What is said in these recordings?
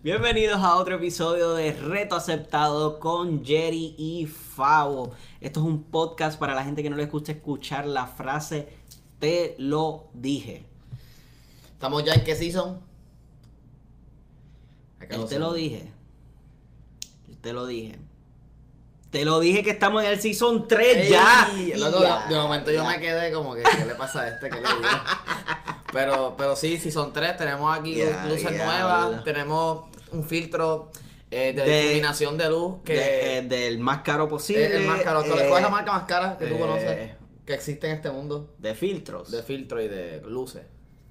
Bienvenidos a otro episodio de Reto Aceptado con Jerry y Favo. Esto es un podcast para la gente que no le gusta escuchar la frase "te lo dije". ¿Estamos ya en qué season? Te lo dije. Te lo dije. Te lo dije que estamos en el season 3 ¡Ey! ya. De momento yo me quedé como que, ¿qué le pasa a este? ¿Qué le digo? Pero sí, season 3, tenemos aquí luces nuevas, tenemos un filtro de iluminación de luz del más caro posible. es el más caro. ¿Cuál es la marca más cara que tú conoces que existe en este mundo? De filtros. De filtro y de luces.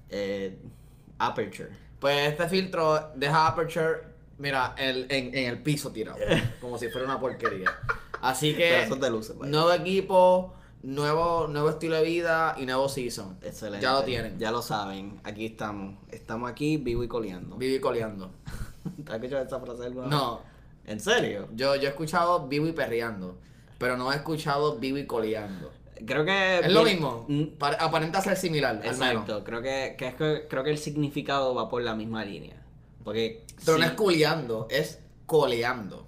Aperture. Pues este filtro deja Aperture, mira, en el piso tirado, como si fuera una porquería. Así que, Pero eso es de luces, vaya. nuevo equipo, nuevo estilo de vida y nuevo season. Excelente. Ya lo tienen. Ya lo saben. Aquí estamos. Estamos aquí vivo y coleando. Vivo y coleando. ¿Te has escuchado esa frase alguna vez? No, ¿En serio? yo he escuchado vivo y perreando, pero no he escuchado vivo y coleando. Creo que... Es lo mismo, Mm, aparenta ser similar, al menos. exacto. Creo que el significado va por la misma línea. Porque... Pero no sí, es culeando, es coleando.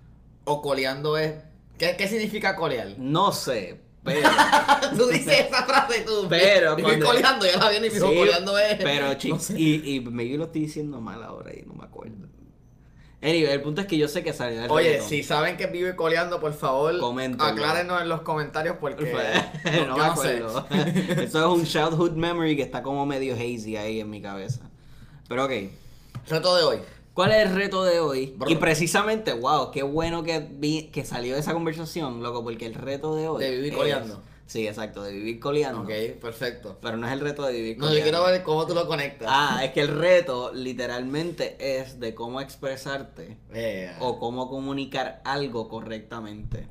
O coleando es... ¿Qué significa colear? no sé, pero... Tú dices esa frase tú. Pero Vivo cuando- coleando, ya la viene y dijo Sí, coleando es. pero no chicos, sé. y maybe lo estoy diciendo mal ahora y no me acuerdo. Anyway, el punto es que yo sé que salió el Oye, reggaetón. si saben que vive coleando, por favor, Coméntenlo. aclárenos en los comentarios porque No yo me acuerdo. Eso es un childhood memory que está como medio hazy ahí en mi cabeza. Pero ok, Reto de hoy. ¿cuál es el reto de hoy? Brr. Y precisamente, wow, qué bueno que salió esa conversación, loco, porque el reto de hoy De vivir es- coleando. Sí, exacto, de vivir coleando. Ok, perfecto. Pero no es el reto de vivir No, yo coleando. quiero ver cómo tú lo conectas. Ah, es que el reto literalmente es de cómo expresarte Yeah. o cómo comunicar algo correctamente.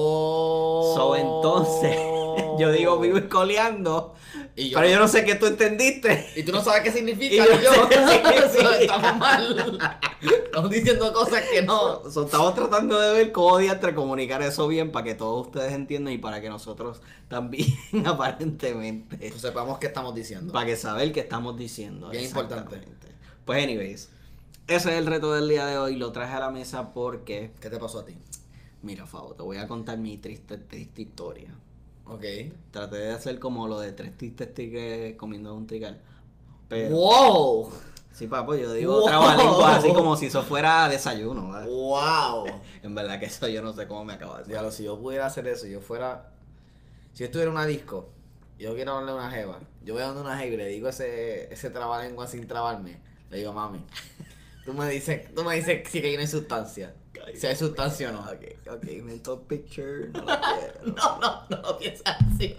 Oh. So, entonces, yo digo vivir coleando, Y pero yo no sé qué tú entendiste. Y tú no sabes qué significa. Y yo Y yo, sé, sí. estamos mal. Estamos diciendo cosas que no. So, estamos tratando de ver cómo diantre comunicar eso bien para que todos ustedes entiendan y para que nosotros también, aparentemente, Pues sepamos qué estamos diciendo. para que saber qué estamos diciendo. Bien importante. Exactamente. Pues anyways, ese es el reto del día de hoy. Lo traje a la mesa porque, ¿Qué te pasó a ti? mira, Fabo, te voy a contar mi triste historia. Ok. Traté de hacer como lo de 3 tristes tigres comiendo un trigal. Pero, ¡Wow! sí, papo, yo digo Wow. trabalenguas así como si eso fuera desayuno, ¿vale? ¡Wow! En verdad que eso yo no sé cómo me acabo de hacer. Diablo, si yo pudiera hacer eso, si yo estuviera en una disco, y yo quiero darle una jeva, yo voy a donde una jeva y le digo ese trabalengua sin trabarme, le digo, mami, tú me dices si que hay una sustancia, si hay sustancia o no. Ok, mental picture, no lo quiero. No lo piensas así.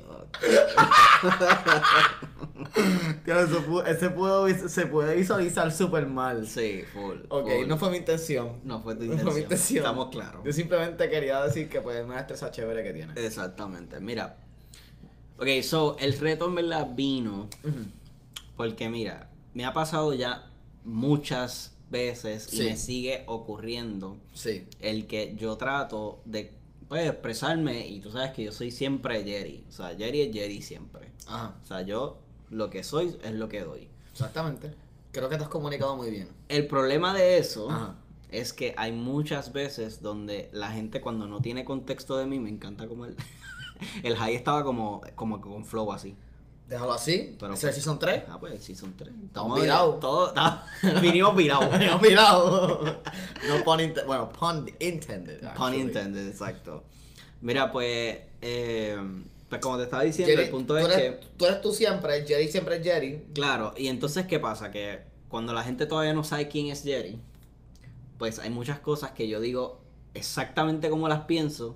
Se puede visualizar súper mal. Sí, full. Ok, full. no fue mi intención. No fue tu No fue mi intención. intención. Estamos claros. Yo simplemente quería decir que pues es una destreza chévere que tiene. Exactamente, mira. Ok, so, el reto en verdad vino porque, mira, me ha pasado ya muchas veces y Sí. me sigue ocurriendo Sí. el que yo trato de, pues, expresarme y tú sabes que yo soy siempre Jerry. O sea, Jerry es Jerry siempre. Ajá. O sea, yo lo que soy es lo que doy. Exactamente. Creo que te has comunicado muy bien. El problema de eso Ajá. es que hay muchas veces donde la gente cuando no tiene contexto de mí, me encanta como el, el high estaba como con flow así. Déjalo así. Pero ¿Ese es el season 3? Ah, pues sí son 3. Estamos virados. Vinimos virados. Mirado. No pun intended. Bueno, pun intended. Pun actually. intended, exacto. Mira, pues como te estaba diciendo, Jerry, el punto es que... tú eres tú siempre, Jerry siempre es Jerry. Claro, y entonces, ¿qué pasa? Que cuando la gente todavía no sabe quién es Jerry, pues hay muchas cosas que yo digo exactamente como las pienso,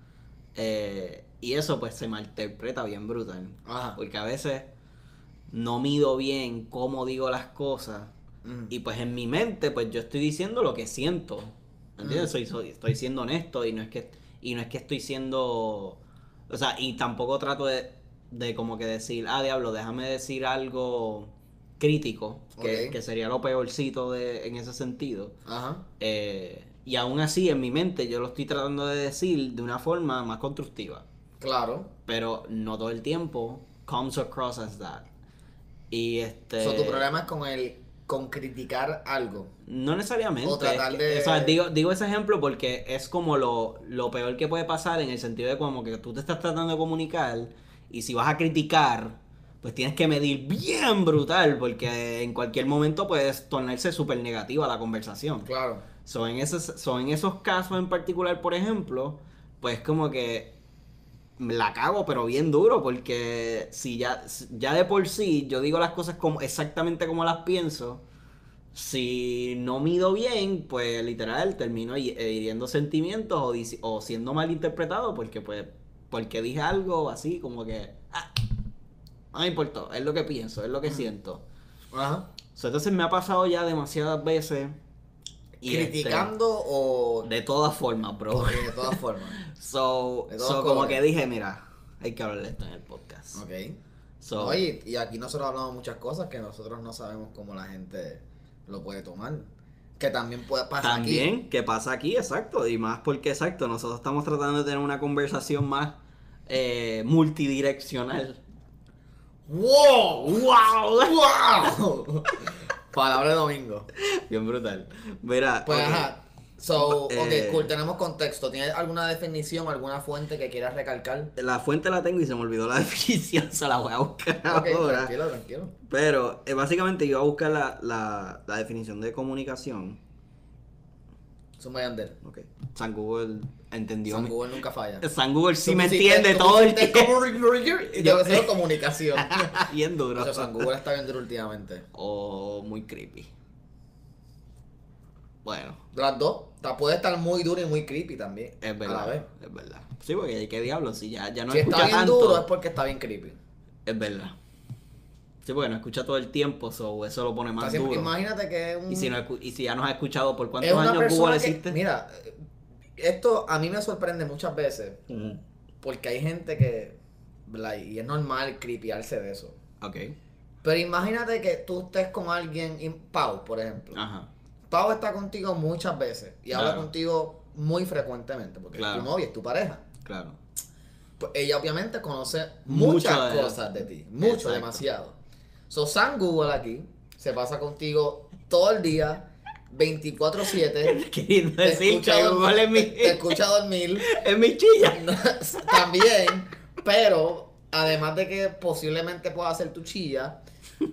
y eso pues se malinterpreta bien brutal. Ajá. Porque a veces no mido bien cómo digo las cosas, y pues en mi mente pues yo estoy diciendo lo que siento, ¿entiendes? Estoy siendo honesto y no es que estoy siendo... O sea, y tampoco trato de como que decir, diablo, déjame decir algo crítico, Ok. que sería lo peorcito en ese sentido. Ajá. Y aún así, en mi mente, yo lo estoy tratando de decir de una forma más constructiva. Claro. Pero no todo el tiempo comes across as that. Y So, tu problema es con criticar algo. No necesariamente. O tratar de... O sea, digo ese ejemplo porque es como lo peor que puede pasar en el sentido de como que tú te estás tratando de comunicar y si vas a criticar, pues tienes que medir bien brutal porque en cualquier momento puedes tornarse súper negativa la conversación. Claro. En esos casos en particular, por ejemplo, pues como que la cago, pero bien duro, porque si ya de por sí yo digo las cosas como exactamente como las pienso, si no mido bien, pues literal termino hiriendo sentimientos o siendo malinterpretado porque dije algo así como que no me importó, es lo que pienso, es lo que siento. Ajá. Entonces me ha pasado ya demasiadas veces. ¿Criticando o...? De todas formas, bro. Ok, de todas formas. Como que dije, mira, hay que hablar de esto en el podcast. Ok. So, Oye, y aquí nosotros hablamos muchas cosas que nosotros no sabemos cómo la gente lo puede tomar. Que también puede pasar aquí. También, que pasa aquí, exacto. Y más porque, exacto, nosotros estamos tratando de tener una conversación más multidireccional. ¡Wow! ¡Wow! ¡Wow! Palabra de domingo. Bien brutal. Mira, Pues ok. ajá. Ok, cool, tenemos contexto. ¿Tienes alguna definición, alguna fuente que quieras recalcar? La fuente la tengo y se me olvidó la definición, se la voy a buscar Ok, ahora. tranquilo. Pero básicamente yo iba a buscar la definición de comunicación. Suma y Ander. Ok. San Google entendió. San Google nunca falla. San Google sí Tú me pusiste- entiende tú todo el pusiste tiempo. y yo que comunicación. Bien duro. O sea, San Google está bien duro últimamente. O muy creepy. Bueno, Las dos. O sea, puede estar muy duro y muy creepy también. es A la verdad. vez. Es verdad. Sí, porque qué diablo, si ya no Si escucha está bien tanto. duro es porque está bien creepy. Es verdad. Sí, porque no escucha todo el tiempo, eso lo pone O sea, más siempre- duro. imagínate que es un... Y si ya nos has escuchado, ¿por es cuántos una años persona Google que- existe? Mira, esto a mí me sorprende muchas veces. Ujú. Porque hay gente que... ¿verdad? Y es normal creepyarse de eso. Ok. Pero imagínate que tú estés con alguien... Pau, por ejemplo. Ajá. Pau está contigo muchas veces. Y habla Claro. contigo muy frecuentemente. Porque Claro. es tu novia, es tu pareja. Claro. Pues ella obviamente conoce Mucho muchas de- cosas de ti. Mucho, Exacto. demasiado. So, San Google aquí se pasa contigo todo el día, 24/7. Queriendo Te decir escucha que dormir- Google te escucha dormir. es mi chilla. También, pero además de que posiblemente pueda ser tu chilla,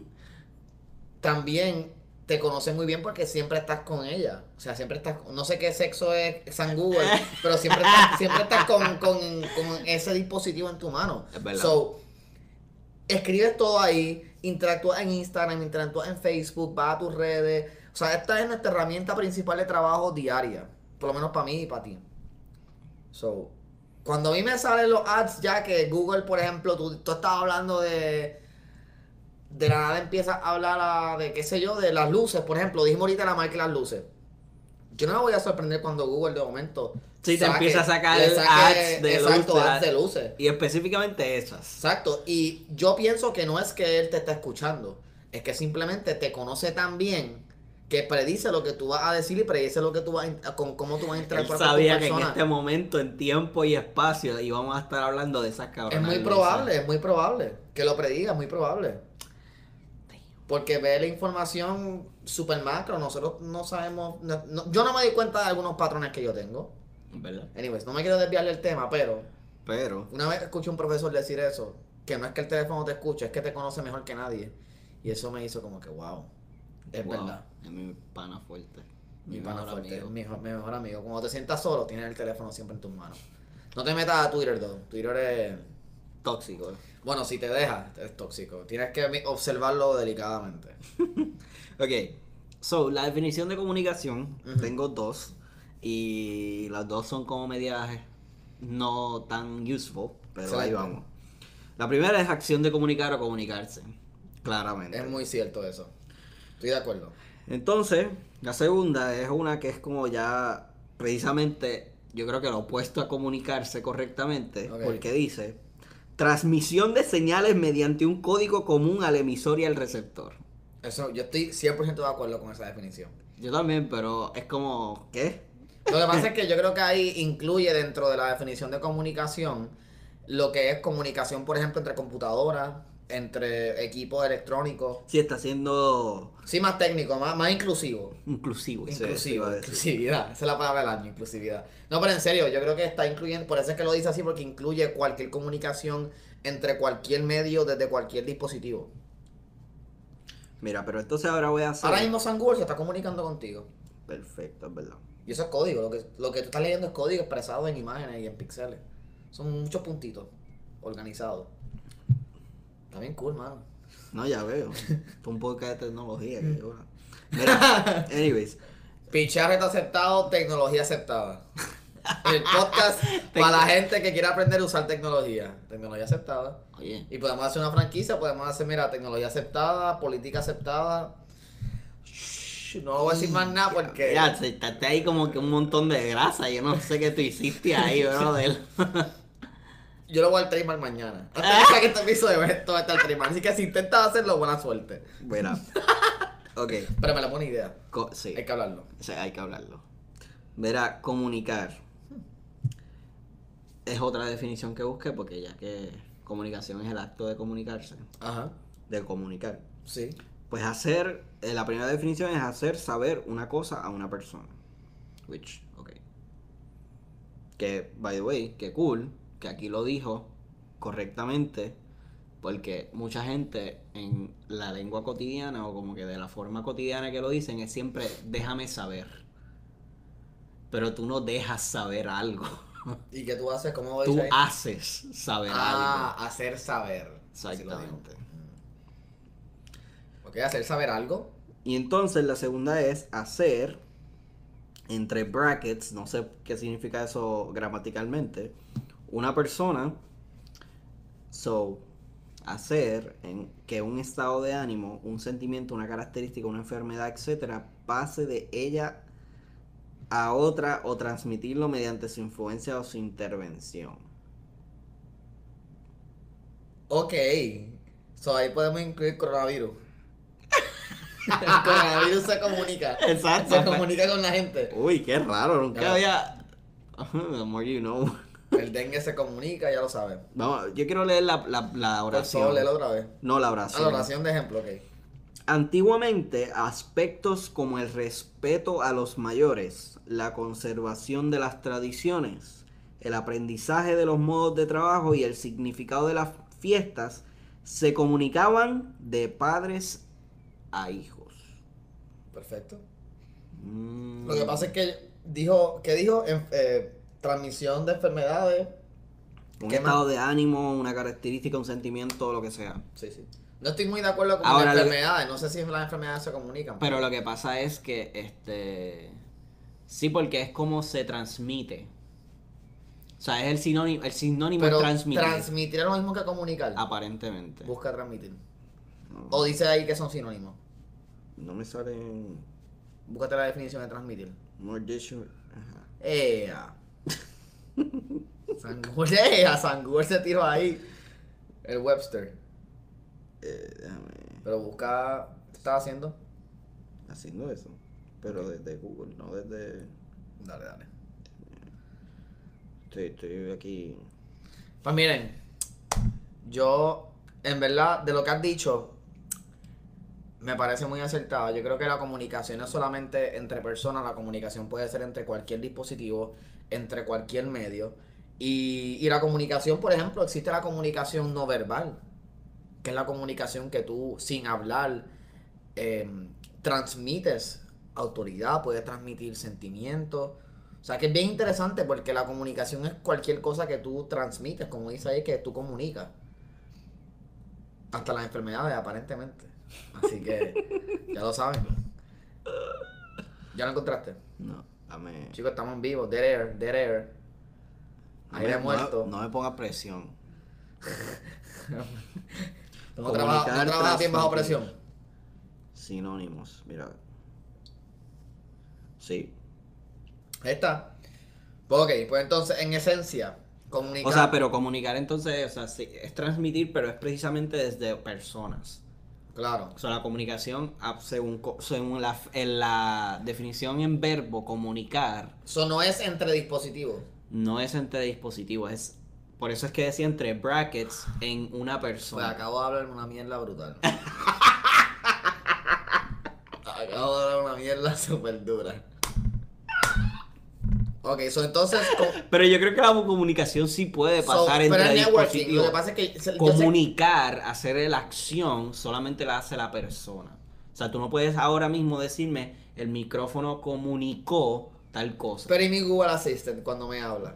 también te conoce muy bien porque siempre estás con ella. O sea, siempre estás, no sé qué sexo es San Google, pero siempre estás con ese dispositivo en tu mano. Es verdad. So, escribes todo ahí, interactúas en Instagram, interactúas en Facebook, vas a tus redes. O sea, esta es nuestra herramienta principal de trabajo diaria. Por lo menos para mí y para ti. So, cuando a mí me salen los ads ya que Google, por ejemplo, tú estás hablando de la nada empieza a hablar de, qué sé yo, de las luces, por ejemplo, dijimos ahorita la marca de las luces. Yo no me voy a sorprender cuando Google de momento Sí, te empieza a sacar le saque- ads de exacto, luces. ads de luces. Y específicamente esas. Exacto, y yo pienso que no es que él te está escuchando, es que simplemente te conoce tan bien que predice lo que tú vas a decir y predice lo que tú vas con cómo tú vas a Él interactuar con tu sabía que en persona. este momento, en tiempo y espacio, íbamos a estar hablando de esas cabronas. Es muy probable que lo prediga, es muy probable. Porque ve la información super macro, nosotros no sabemos, yo no me di cuenta de algunos patrones que yo tengo. ¿Verdad? Anyways, no me quiero desviarle el tema, pero Pero, una vez escuché a un profesor decir eso, que no es que el teléfono te escuche, es que te conoce mejor que nadie. Y eso me hizo como que, wow, es wow, verdad. es mi pana fuerte. Mi pana mejor fuerte, amigo. mi mejor amigo. Cuando te sientas solo, tienes el teléfono siempre en tus manos. No te metas a Twitter, though. Twitter es... Tóxico. Bueno, si te deja, es tóxico. Tienes que observarlo delicadamente. Ok, so, la definición de comunicación, Ujú. tengo dos. Y las dos son como medias no tan useful, pero ahí Excelente. vamos. La primera es acción de comunicar o comunicarse. Claramente. Es muy cierto eso. Estoy de acuerdo. Entonces, la segunda es una que es como ya precisamente, yo creo que lo opuesto a comunicarse correctamente, Ok. porque dice transmisión de señales mediante un código común al emisor y al receptor. Eso, yo estoy 100% de acuerdo con esa definición. Yo también, pero es como, ¿qué? Lo que pasa es que yo creo que ahí incluye dentro de la definición de comunicación lo que es comunicación, por ejemplo, entre computadoras entre equipos electrónicos. Sí, está siendo Sí, más técnico, más inclusivo. inclusivo. Inclusividad. Esa es la palabra del año, inclusividad. No, pero en serio, yo creo que está incluyendo, por eso es que lo dice así, porque incluye cualquier comunicación entre cualquier medio, desde cualquier dispositivo. Mira, pero entonces ahora voy a hacer... Ahora mismo San Google se está comunicando contigo. Perfecto, es verdad. Y eso es código, lo que tú estás leyendo es código expresado en imágenes y en píxeles. Son muchos puntitos organizados. Está bien cool, mano. No, ya veo. Fue un podcast de tecnología. Que yo... Mira, anyways. Pichar está aceptado, tecnología aceptada. El podcast para la gente que quiera aprender a usar tecnología. Tecnología aceptada. Oye. Y podemos hacer una franquicia, podemos hacer, mira, tecnología aceptada, política aceptada. Shh, no voy a decir más nada porque... Ya, está ahí como que un montón de grasa. Yo no sé qué tú hiciste ahí, brother. Yo lo voy al trademark mañana. Antes de que este episodio esto va a estar trademark. Así que si intentas hacerlo, buena suerte. Mira. Ok. Pero me la pone idea. Sí. Hay que hablarlo. O sea, hay que hablarlo. Verá, comunicar. Es otra definición que busqué porque ya que comunicación es el acto de comunicarse. Ajá. De comunicar. Sí. Pues hacer, la primera definición es hacer saber una cosa a una persona. Which, ok. Que, by the way, que cool, que aquí lo dijo correctamente, porque mucha gente en la lengua cotidiana o como que de la forma cotidiana que lo dicen es siempre déjame saber. Pero tú no dejas saber algo. ¿Y qué tú haces? ¿Cómo Tú dice ahí? haces saber algo. Hacer saber. Así lo digo. Exactamente. Ok, hacer saber algo. Y entonces la segunda es hacer, entre brackets, no sé qué significa eso gramaticalmente, una persona, hacer que un estado de ánimo, un sentimiento, una característica, una enfermedad, etcétera, pase de ella a otra o transmitirlo mediante su influencia o su intervención. Ok. So ahí podemos incluir coronavirus. El coronavirus se comunica. Exacto. Se comunica con la gente. Uy, qué raro, nunca Claro. había... The more you know. El dengue se comunica, ya lo sabes. Vamos, yo quiero leer la Por oración. favor, léelo otra vez. No, la Ah, oración. la oración de ejemplo, ok. Antiguamente, aspectos como el respeto a los mayores, la conservación de las tradiciones, el aprendizaje de los modos de trabajo y el significado de las fiestas se comunicaban de padres a hijos. Perfecto. Lo que pasa es que dijo, transmisión de enfermedades. Un ¿Qué estado más? de ánimo, una característica, un sentimiento, lo que sea. Sí, sí. No estoy muy de acuerdo con Ahora, las lo que- enfermedades. No sé si las enfermedades se comunican. Pero lo que pasa es que sí, porque es como se transmite. O sea, es el sinónimo Pero es transmitir. transmitir es lo mismo que comunicar. Aparentemente. Busca transmitir. No, O dice ahí que son sinónimos. no me sale Búscate la definición de transmitir. more tissue. Ajá. ¡Ea! San Google se tiró ahí. El Webster. Déjame Pero busca. ¿Qué estás haciendo? haciendo eso. Pero desde Google, no desde. Dale, dale. Estoy aquí. Pues miren, yo, en verdad, de lo que has dicho, me parece muy acertado. Yo creo que la comunicación no es solamente entre personas, la comunicación puede ser entre cualquier dispositivo, entre cualquier medio. Y la comunicación, por ejemplo, existe la comunicación no verbal, que es la comunicación que tú, sin hablar, transmites autoridad, puedes transmitir sentimientos. O sea que es bien interesante porque la comunicación es cualquier cosa que tú transmites, como dice ahí, que tú comunicas. Hasta las enfermedades, aparentemente. Así que, ya lo saben. ¿Ya lo encontraste? No, dame. Chicos, estamos en vivo. Dead air, dead air. Aire muerto. No me ponga presión. No trabajas bien bajo presión. Sinónimos, mira. Sí. Ahí está. Pues ok, pues entonces, en esencia, comunicar. O sea, pero comunicar entonces, o sea, sí, es transmitir, pero es precisamente desde personas. Claro. O sea, la comunicación, según en la definición en verbo, comunicar, Eso no es entre dispositivos. no es entre dispositivos, es Por eso es que decía entre brackets en una Pues persona. acabo de hablar una mierda brutal. Acabo de hablar una mierda súper dura. Ok, entonces... Pero yo creo que la comunicación sí puede pasar pero entre el networking, lo dispositivos. que pasa es que... yo sé- Comunicar, hacer la acción, solamente la hace la persona. O sea, tú no puedes ahora mismo decirme, el micrófono comunicó tal cosa. Pero ¿y mi Google Assistant cuando me habla?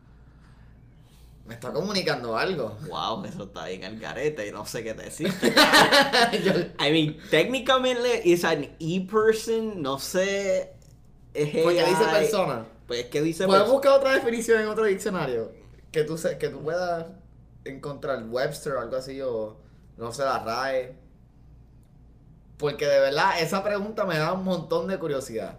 Me está comunicando algo. Wow, eso está bien al garete y no sé qué decir. Yo- I mean, técnicamente es an e-person, no sé. Es Porque dice AI. persona. Pues que dice ¿Puedes persona. buscar otra definición en otro diccionario? Que tú puedas encontrar Webster o algo así, o no sé, la RAE. Porque de verdad, esa pregunta me da un montón de curiosidad.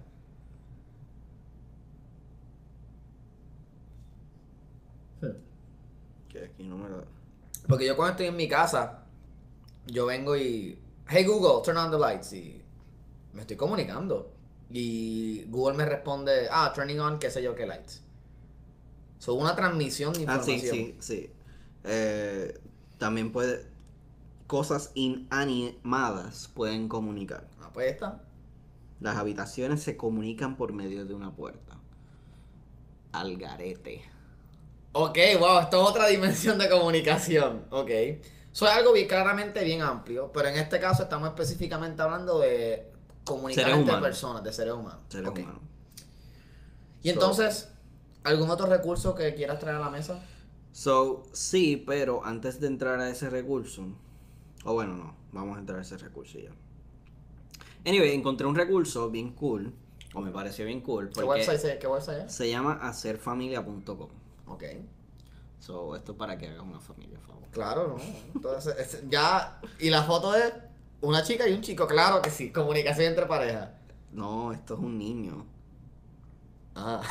Que aquí no me lo... Porque yo cuando estoy en mi casa, yo vengo y... Hey Google, turn on the lights. Y me estoy comunicando. Y Google me responde, turning on qué sé yo qué lights. Son una transmisión de Ah, sí, información. sí. También puede... Cosas inanimadas pueden comunicar. Pues está. Las habitaciones se comunican por medio de una puerta. Al garete. Ok, wow, esto es otra dimensión de comunicación. Ok. Eso es algo claramente bien amplio, pero en este caso estamos específicamente hablando de comunicar Seres entre humanos. personas, de seres humanos. Seres Ok. humanos. Y entonces, ¿algún otro recurso que quieras traer a la mesa? So, sí, pero antes de entrar a ese recurso, o bueno, no, vamos a entrar a ese recurso ya. Anyway, encontré un recurso bien cool, o me pareció bien cool, ¿Qué porque website es? se llama hacerfamilia.com. Ok. So, esto es para que hagas una familia, por favor. Claro, ¿no? Entonces, ya. Y la foto es una chica y un chico, claro que sí. Comunicación entre parejas. No, esto es un niño. Ah.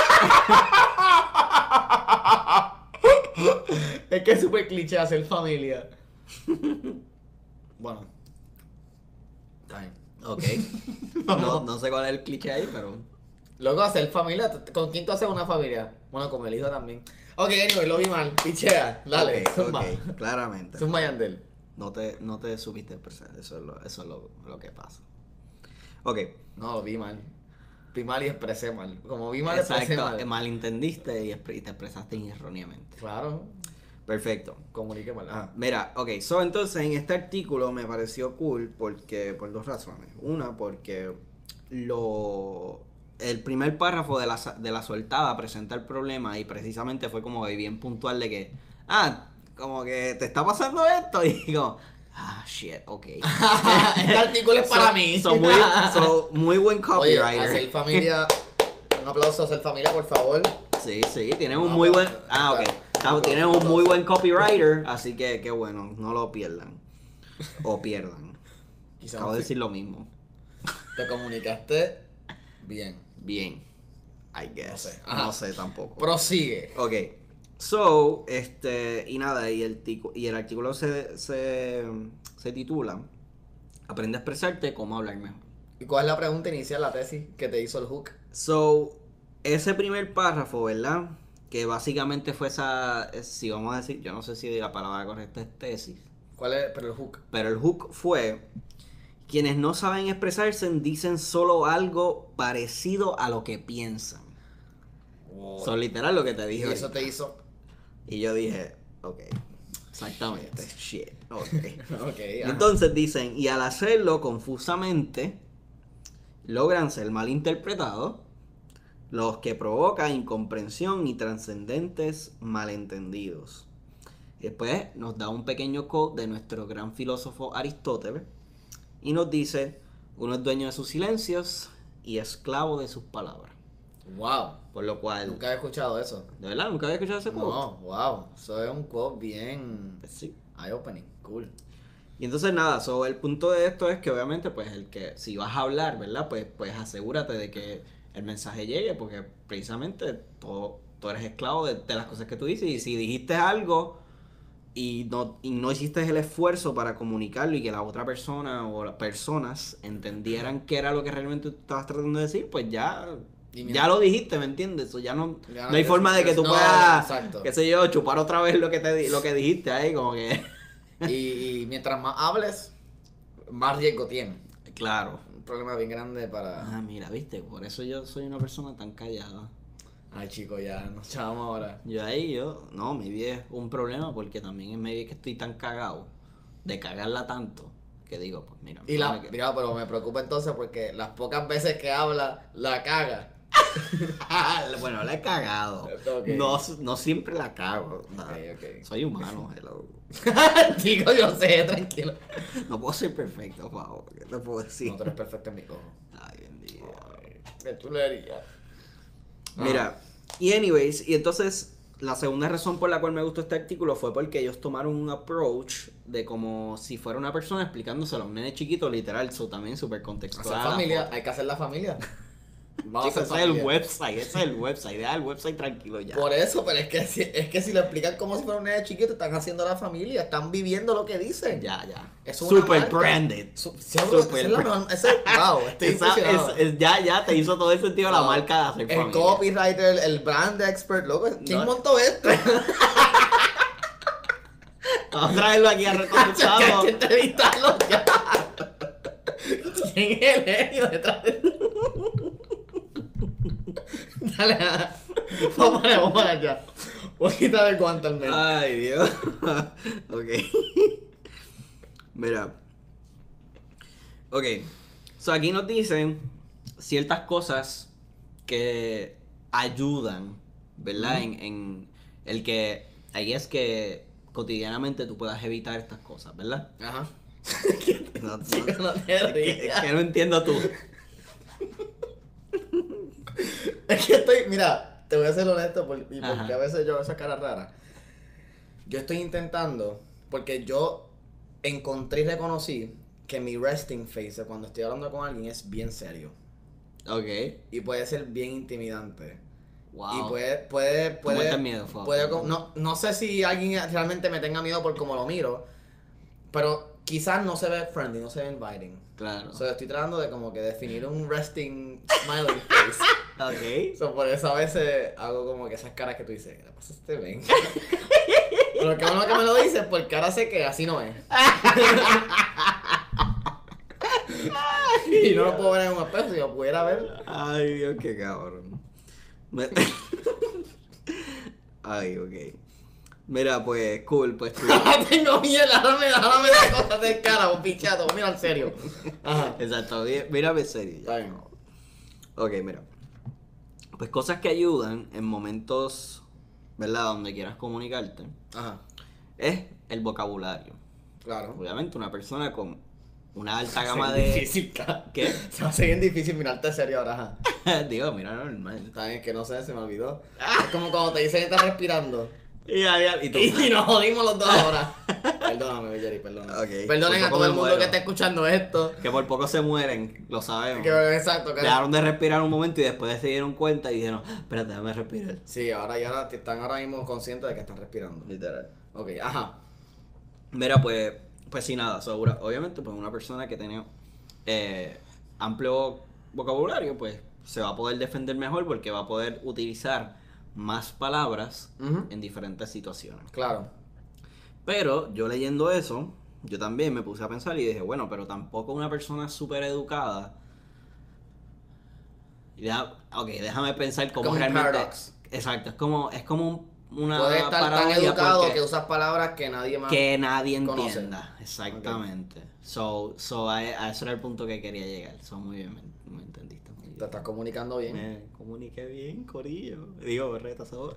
Es que es súper cliché hacer familia. Bueno. Está bien. Ok. No sé cuál es el cliché ahí, pero... Luego hacer familia. ¿Con quién tú haces una familia? Bueno, con el hijo también. Ok, anyway, lo vi mal. Pichea. Dale, Ok, zumba. ok, claramente. Zumba Yandel. No te supiste expresar, eso es lo que pasa. Ok. No, lo vi mal. Vi mal y expresé mal. Como vi mal, expresé Exacto, mal. malentendiste y te expresaste erróneamente. Claro. Perfecto. Comuniqué mal. Ajá. Mira, ok, entonces en este artículo me pareció cool porque, por dos razones. Una, porque el primer párrafo de la soltada presenta el problema y precisamente fue como que bien puntual de que, como que te está pasando esto y como, shit, ok. Este artículo es para mí. Muy buen Oye, copywriter. hacer familia. Un aplauso a hacer familia, por favor. Sí, tienes un No, muy buen... pero- ok. claro, Tienes un muy buen copywriter, así que qué bueno, no lo pierdan. O pierdan. Quizá Acabo de decir lo mismo. te comunicaste bien. Bien. I guess. No sé. Ajá. No sé tampoco. Prosigue. Ok. So, y nada, y el artículo se titula Aprende a expresarte, cómo hablar mejor. ¿Y cuál es la pregunta inicial, la tesis que te hizo el hook? So, ese primer párrafo, ¿verdad? Que básicamente fue si vamos a decir, yo no sé si la palabra correcta es tesis, ¿Cuál es? Pero el hook. pero el hook fue, quienes no saben expresarse dicen solo algo parecido a lo que piensan. Son literal lo que te Y dije. eso te hizo. Y yo dije, ok, exactamente, shit, ok. Ok, Y ajá. entonces dicen, y al hacerlo confusamente, logran ser malinterpretados, los que provocan incomprensión y trascendentes malentendidos. Y después nos da un pequeño quote de nuestro gran filósofo Aristóteles y nos dice, uno es dueño de sus silencios y esclavo de sus palabras. Wow. Por lo cual, Nunca había escuchado eso. ¿de verdad? ¿Nunca había escuchado ese quote? No, wow. Eso es un quote bien Pues sí. eye-opening. Cool. Y entonces nada, el punto de esto es que obviamente pues el que si vas a hablar, ¿verdad? Pues asegúrate de que el mensaje llegue porque precisamente tú eres esclavo de las cosas que tú dices y si dijiste algo y no hiciste el esfuerzo para comunicarlo y que la otra persona o las personas entendieran qué era lo que realmente tú estabas tratando de decir, pues ya Ya lo dijiste, ¿me entiendes? Eso ya no, Ya no hay forma de que tú no, puedas, exacto. qué sé yo, chupar otra vez lo que dijiste ahí, como que... Y mientras más hables, más riesgo tiene. Claro. Un problema bien grande para... Ah, mira, viste, por eso yo soy una persona tan callada. Ay, chicos, ya nos chavamos ahora. No, mi vida es un problema porque también es medio que estoy tan cagado, de cagarla tanto, que digo, pues mira, Y mira, pero me preocupa entonces porque las pocas veces que habla, la caga. bueno, la he cagado. Okay. No siempre la cago. Ok. Soy humano, hello. Chico, yo sé, tranquilo. No puedo ser perfecto, por favor. ¿Qué te puedo decir? No, tú eres perfecto en mi ojo. Ay, bendito. Qué chulería. Mira, y anyways, y entonces la segunda razón por la cual me gustó este artículo fue porque ellos tomaron un approach de como si fuera una persona explicándoselo a un nene chiquito, literal, eso también súper contextual. Hacer familia, hay que hacer la familia. Vamos Chicos, a hacer familia. ese es el website, deja el website tranquilo ya. Por eso, pero es que si lo explican como si fuera un nene chiquito, están haciendo la familia, están viviendo lo que dicen. Ya. Es una Super marca. branded. Super wow, estoy impresionado. Ya te hizo todo el sentido la marca de hacer El familia. copywriter, el brand expert, loco. ¿Quién No. montó esto? Vamos a traerlo aquí a Hay recompensado. que entrevistarlo ya. ¿Quién es el genio detrás de esto? Dale, vamos para allá. Voy a quitar el guante al medio. Ay, Dios. Ok. Mira. Ok. So aquí nos dicen ciertas cosas que ayudan, ¿verdad? En el que ahí es que cotidianamente tú puedas evitar estas cosas, ¿verdad? Ajá. No, No te es rías. que no entiendo tú. Es que mira, te voy a ser honesto porque Ajá. a veces yo hago esa cara rara. Yo estoy intentando, porque yo encontré y reconocí que mi resting face de cuando estoy hablando con alguien es bien serio. Ok. Y puede ser bien intimidante. Wow. Y puede Muerte miedo, por favor. no sé si alguien realmente me tenga miedo por cómo lo miro, pero quizás no se ve friendly, no se ve inviting. Claro. So, estoy tratando de como que definir un resting smiling face. Ok. So, por eso a veces hago como que esas caras que tú dices, ¿qué le pasa a este Ben? Pero qué bueno que me lo dices, porque ahora sé que así no es. Y no lo puedo ver en un espejo, si lo pudiera ver. Ay, Dios, qué cabrón. Ay, ok. Mira, pues, cool, pues tú. Tengo miedo, dame las cosas de cara, un pichato, mira en serio. Ajá. Exacto, mírame serio. Está bien. Ok, mira. Pues cosas que ayudan en momentos, ¿verdad? Donde quieras comunicarte. Ajá. Es el vocabulario. Claro. Obviamente, una persona con una alta Se gama hace de. difícil, ¿Qué? Se hace bien difícil mirarte serio ahora, ajá. Digo, mira, normal. Está bien, que no sé, se me olvidó. Es como cuando te dicen que estás respirando. Y tú. Y nos jodimos los dos ahora. Perdóname, Jerry, perdóname. Ok. Perdonen Por a poco todo el me mundo muero. que está escuchando esto. Que por poco se mueren, lo sabemos. Exacto, que Dejaron de respirar un momento y después se dieron cuenta y dijeron, espérate, déjame respirar. sí, ahora ya están ahora mismo conscientes de que están respirando. Literal. Ok, ajá. Mira, pues sí, nada, segura. Obviamente, pues una persona que tiene amplio vocabulario, pues se va a poder defender mejor porque va a poder utilizar más palabras Ujú. en diferentes situaciones. Claro. Pero yo leyendo eso, yo también me puse a pensar y dije, bueno, pero tampoco una persona súper educada. Déjame pensar cómo Como un realmente. paradox. Exacto, es como una Puedes estar tan parodia educado porque que usas palabras que nadie más. que nadie conoce. entienda. Exactamente. So a eso era el punto que quería llegar. So, muy bien, me entendiste. Muy bien. Te estás comunicando bien. Me comuniqué bien, corillo. Digo, retador.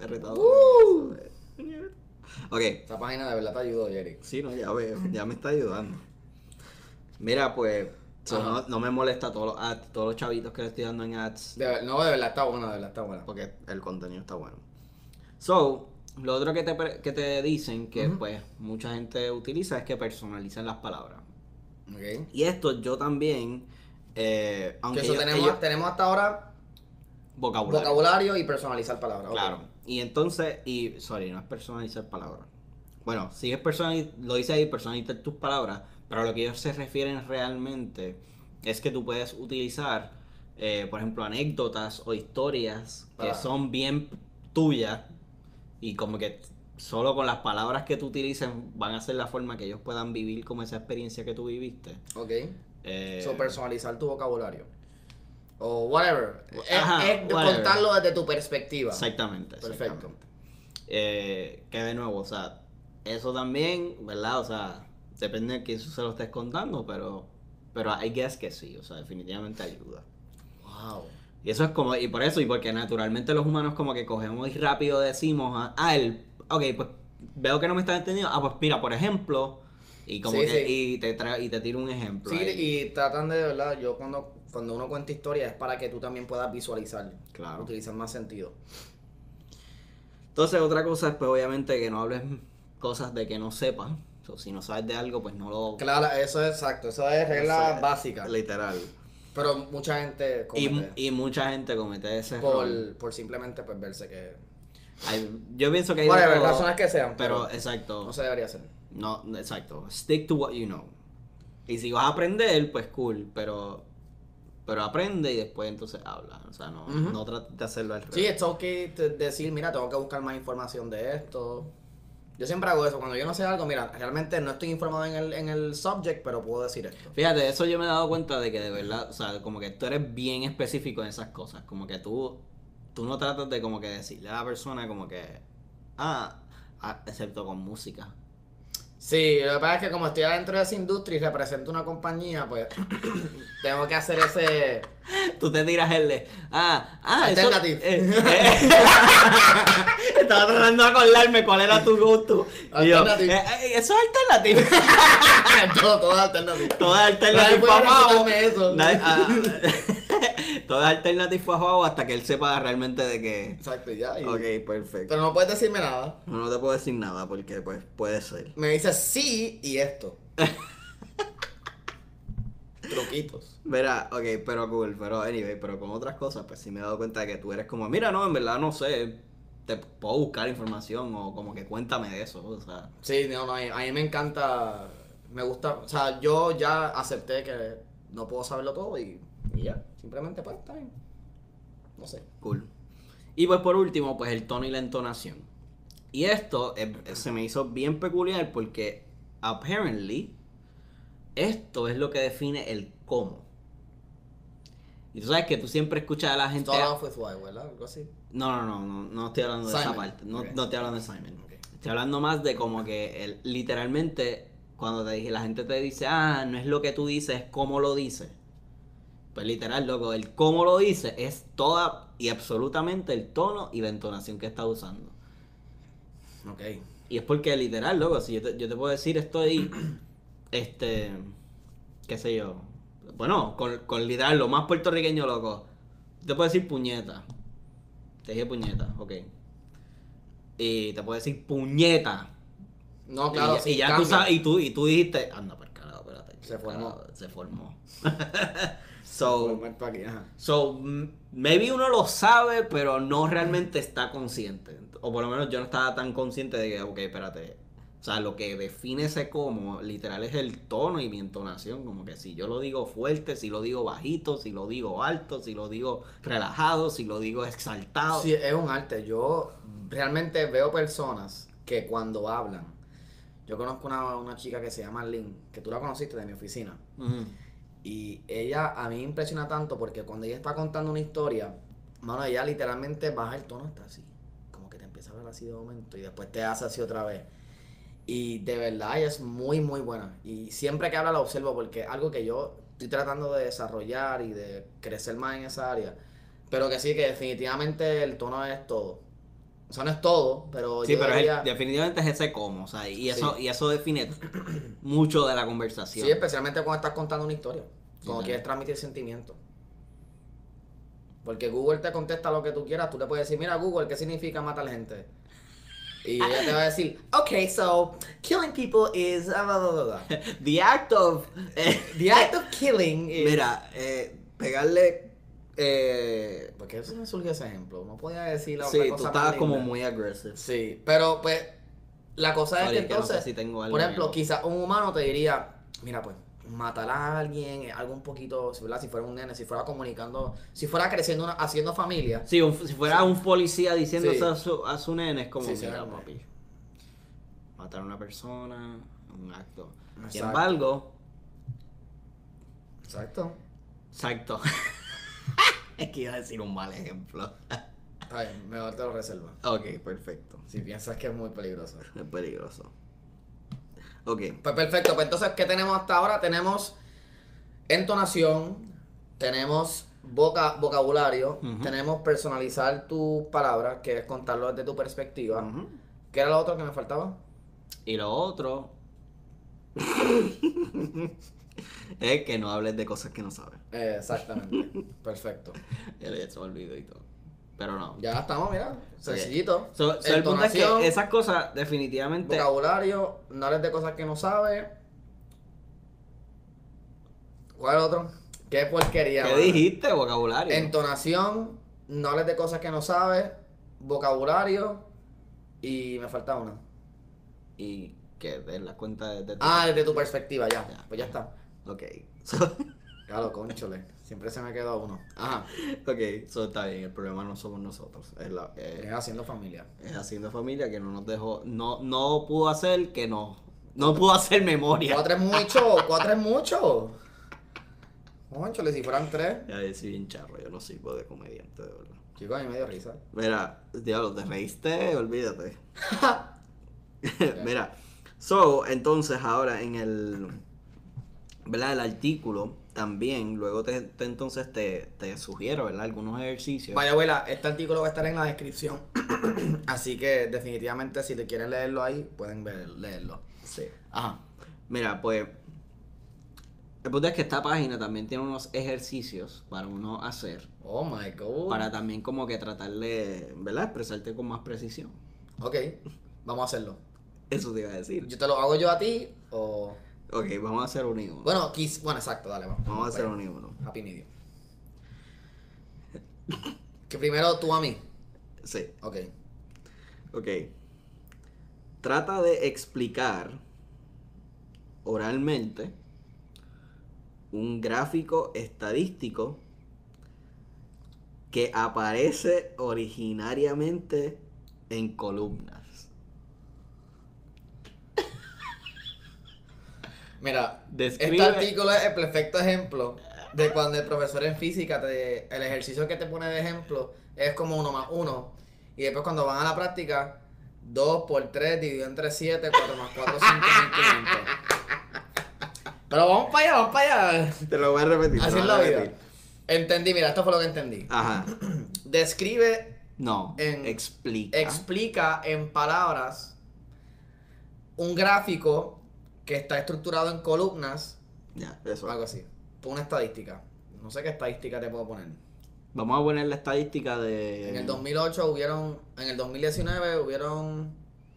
Ok. Esa página de verdad te ayudó, Jerry. Sí, no, ya veo, ya me está ayudando. Mira, pues, no me molesta todos los ads, todos los chavitos que le estoy dando en ads, No, de verdad está buena, de verdad está buena. porque el contenido está bueno. So, lo otro que te dicen que Ujú. pues mucha gente utiliza es que personalizan las palabras. Ok. Y esto yo también, aunque Que eso tenemos hasta ahora vocabulario y personalizar palabras. ok. Claro. Y entonces, sorry, no es personalizar palabras. Bueno, sí es personalizar, lo dice ahí, personalizar tus palabras, pero a lo que ellos se refieren realmente es que tú puedes utilizar por ejemplo, anécdotas o historias que Ah. son bien tuyas y como que solo con las palabras que tú utilices van a ser la forma que ellos puedan vivir como esa experiencia que tú viviste. Ok. Eh, So, personalizar tu vocabulario. O whatever. Ajá, Es whatever. contarlo desde tu perspectiva. Exactamente. Perfecto. Exactamente. Que de nuevo, o sea, eso también, ¿verdad? O sea, depende de quién se lo estés contando, pero I guess que sí, o sea, definitivamente ayuda. Wow. Y eso es como, y por eso, y porque naturalmente los humanos como que cogemos y rápido decimos, ok, pues veo que no me estás entendiendo, pues mira, por ejemplo, y como Sí, que, sí. y te tiro un ejemplo. Sí, ahí. y tratan de verdad, yo cuando uno cuenta historias es para que tú también puedas visualizar. Claro. Utilizar más sentido. Entonces, otra cosa es, pues, obviamente, que no hables cosas de que no sepas. O si no sabes de algo, pues no lo... Claro, eso es exacto, eso es regla Eso es básica. Literal. Pero mucha gente comete Y mucha gente comete ese error. por simplemente pues verse que... Yo pienso que hay Whatever, de todo, razones que sean, pero pero exacto. no se debería hacer. No, exacto. Stick to what you know. Y si vas a aprender, pues cool, pero aprende y después entonces habla. O sea, no, Ujú. no trates de hacerlo al revés. Sí, es okay decir, mira, tengo que buscar más información de esto. Yo siempre hago eso, cuando yo no sé algo, mira, realmente no estoy informado en el subject, pero puedo decir esto. Fíjate, eso yo me he dado cuenta de que de verdad, o sea, como que tú eres bien específico en esas cosas. Como que tú no tratas de como que decirle a la persona como que, excepto con música. Sí, lo que pasa es que como estoy adentro de esa industria y represento una compañía, pues tengo que hacer ese... Tú te tiras el de, Alternative. Estaba tratando de acordarme cuál era tu gusto. Y yo, Alternative. eso es alternativo. todo es alternativo. Todo es alternativo Nadie puede para recetarme eso. todo es alternativo a Juan hasta que él sepa realmente de que... Exacto, ya. Ok, perfecto. Pero no puedes decirme nada. No te puedo decir nada porque pues puede ser. Me dices sí y esto. Truquitos. Verá, ok, pero cool, pero anyway, pero con otras cosas, pues sí me he dado cuenta de que tú eres como, mira, no, en verdad no sé, te puedo buscar información o como que cuéntame de eso, o sea. Sí, no, a mí me encanta, me gusta, o sea, yo ya acepté que no puedo saberlo todo y ya, simplemente pues está bien. No sé. Cool. Y pues por último, pues el tono y la entonación. Y esto se me hizo bien peculiar porque apparently esto es lo que define el cómo. Y tú sabes que tú siempre escuchas a la gente... Start off with why, ¿verdad? Algo así. No estoy hablando de esa Simon. parte. No, Ok. no estoy hablando de Simon. Ok. Estoy hablando más de como que literalmente cuando la gente te dice, no es lo que tú dices, es cómo lo dices. Pues literal, loco, el cómo lo dices es toda y absolutamente el tono y la entonación que estás usando. Ok. Y es porque literal, loco, si yo te puedo decir estoy, qué sé yo, bueno, con literal lo más puertorriqueño, loco, te puedo decir puñeta. Te dije puñeta, ok. Y te puedo decir puñeta. No, claro, sí, y ya cambia. tú sabes, y tú dijiste, anda por carajo, espérate. Se formó. Carajo, se formó. Por pa' aquí, ajá. Maybe uno lo sabe, pero no realmente está consciente. O por lo menos yo no estaba tan consciente de que, ok, espérate. O sea, lo que define ese cómo, literal, es el tono y mi entonación. Como que si yo lo digo fuerte, si lo digo bajito, si lo digo alto, si lo digo relajado, si lo digo exaltado. Sí, es un arte. Yo realmente veo personas que cuando hablan, yo conozco una chica que se llama Lynn, que tú la conociste de mi oficina. Ujú. Y ella a mí me impresiona tanto porque cuando ella está contando una historia, mano, ella literalmente baja el tono hasta así. Como que te empieza a hablar así de momento y después te hace así otra vez. Y de verdad ella es muy, muy buena. Y siempre que habla la observo porque es algo que yo estoy tratando de desarrollar y de crecer más en esa área. Pero que sí, que definitivamente el tono es todo. O sea, no es todo, pero Sí, yo pero diría... definitivamente es ese cómo, o sea, y eso, Sí. y eso define mucho de la conversación. Sí, especialmente cuando estás contando una historia. Cuando Sí, quieres transmitir sentimientos. Porque Google te contesta lo que tú quieras. Tú le puedes decir, mira Google, ¿qué significa matar gente? Y ella te va a decir, okay, so killing people is... blah, blah, blah, blah. The act of... The act of killing is... Mira, pegarle... Porque eso me surgió ese ejemplo. No podía decir la sí, otra tú cosa estabas más como linda. muy aggressive. Sí, pero pues... La cosa Sorry, es que que no sé entonces... si tengo algo por ejemplo, en el- quizás un humano te diría, mira pues, matar a alguien, algo un poquito, ¿verdad? Si fuera un nene, si fuera comunicando, si fuera creciendo, haciendo familia. Sí, si fuera un policía diciendo Sí. a su nene, es como, Sí, sí, mira, sí. papi, matar a una persona, un acto. Sin Exacto. embargo, Exacto. exacto. Es que iba a decir un mal ejemplo. Ay, mejor te lo reservo. Ok, perfecto. Si piensas que es muy peligroso. Es peligroso. Ok. Pues perfecto, pues entonces, ¿qué tenemos hasta ahora? Tenemos entonación, tenemos vocabulario, Ujú. tenemos personalizar tus palabras, que es contarlo desde tu perspectiva. Ujú. ¿Qué era lo otro que me faltaba? Y lo otro es que no hables de cosas que no sabes. Exactamente. Perfecto. Ya se me olvidó y todo. Pero no. Ya estamos, mira, sencillito. So, el punto es Entonación, que esas cosas definitivamente... vocabulario, no hables de cosas que no sabes. ¿Cuál es el otro? Qué porquería. ¿Qué mano. dijiste? Vocabulario. Entonación, no hables de cosas que no sabes, vocabulario y me falta una. Y que de la cuenta de tu... Desde tu perspectiva, ya. Ya. Pues ya está. Ok. So, Claro, conchole. Siempre se me queda uno. Ajá. ok, eso está bien. El problema no somos nosotros. Es haciendo familia. Es haciendo familia que no nos dejó... No pudo hacer que no... No pudo hacer memoria. 4 es mucho, 4 es mucho. Conchole, si fueran 3. Ya decir bien charro. Yo no sirvo de comediante, de verdad. Chicos, a mí me dio risa. Mira, diablo, te reíste, olvídate. Mira, so, entonces ahora en el, ¿verdad? El artículo también, luego entonces te sugiero, ¿verdad? Algunos ejercicios. Vaya abuela, este artículo va a estar en la descripción. Así que definitivamente si te quieren leerlo ahí, pueden leerlo. Sí. Ajá. Mira, pues, el punto es que esta página también tiene unos ejercicios para uno hacer, Oh my god. para también como que tratar de, ¿verdad? Expresarte con más precisión. Ok, vamos a hacerlo. Eso te iba a decir. ¿Yo te lo hago yo a ti o...? Ok, vamos a hacer un y uno. Bueno, bueno, exacto, dale, vamos. Vamos a hacer Vaya. un y uno. Happy Medium. Que primero tú a mí. Sí. Ok. Ok. Trata de explicar oralmente un gráfico estadístico que aparece originariamente en columnas. Mira, Describe- este artículo es el perfecto ejemplo de cuando el profesor en física, el ejercicio que te pone de ejemplo es como 1 más 1. Y después cuando van a la práctica, 2 por 3 dividido entre 7, 4 más 4, 5, 25. Pero vamos para allá. Te lo voy a repetir. Así es la vida. Entendí, mira, esto fue lo que entendí. Ajá. Describe, No. En- explica. explica en palabras un gráfico que está estructurado en columnas, Ya, eso. o algo así. Pon una estadística. No sé qué estadística te puedo poner. Vamos a poner la estadística de... En el 2008 hubieron, en el 2019 hubieron,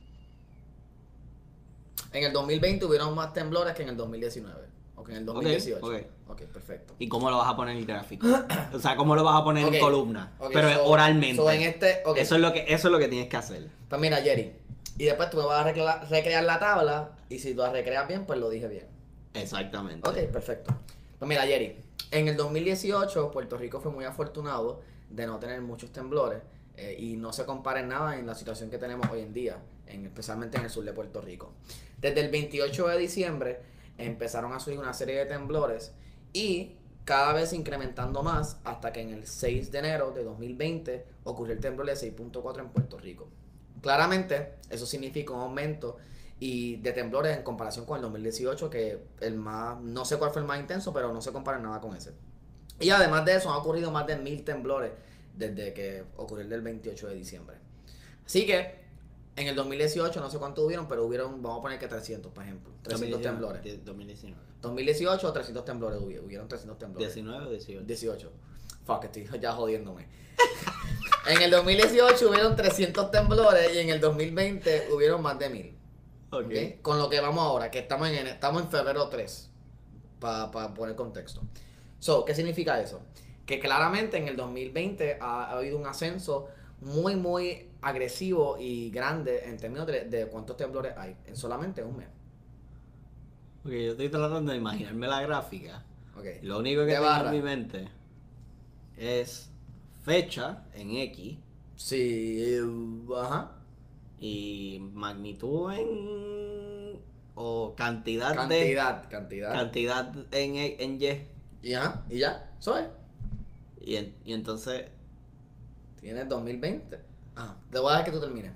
en el 2020 hubieron más temblores que en el 2019. O que en el 2018. ok. Ok, perfecto. ¿Y cómo lo vas a poner en el gráfico? O sea, ¿cómo lo vas a poner Ok, en columna? ok, Pero oralmente. en este, ok. Eso es lo que tienes que hacer. Pues mira, Jerry. Y después tú me vas a recrear la tabla. Y si tú la recreas bien, pues lo dije bien. Exactamente. Ok, perfecto. Pues mira, Jerry. En el 2018, Puerto Rico fue muy afortunado de no tener muchos temblores. Y no se compara en nada en la situación que tenemos hoy en día. Especialmente en el sur de Puerto Rico. Desde el 28 de diciembre empezaron a surgir una serie de temblores. Y cada vez incrementando más hasta que en el 6 de enero de 2020 ocurrió el temblor de 6.4 en Puerto Rico. Claramente, eso significa un aumento de temblores en comparación con el 2018, que no sé cuál fue el más intenso, pero no se compara en nada con ese. Y además de eso, han ocurrido más de 1000 temblores desde que ocurrió el del 28 de diciembre. Así que, en el 2018, no sé cuántos hubieron, pero vamos a poner que 300, por ejemplo. 300 temblores. 2019. 2018, 300 temblores hubieron 300 temblores. 19 o 18. 18. Fuck, estoy ya jodiéndome. En el 2018 hubieron 300 temblores y en el 2020 hubieron más de 1000. Ok. ¿Okay? Con lo que vamos ahora, que estamos en febrero 3. Para poner contexto. So, ¿qué significa eso? Que claramente en el 2020 ha habido un ascenso muy, muy agresivo y grande en términos de cuántos temblores hay en solamente un mes. Porque yo estoy tratando de imaginarme la gráfica. Ok. Lo único que De tengo barra. en mi mente es fecha en X Sí, ajá. y magnitud en... o cantidad, Cantidad. cantidad en Y. Y ajá, y ya, eso es. Y entonces, Tienes 2020. Ajá, te voy a dejar que tú termines.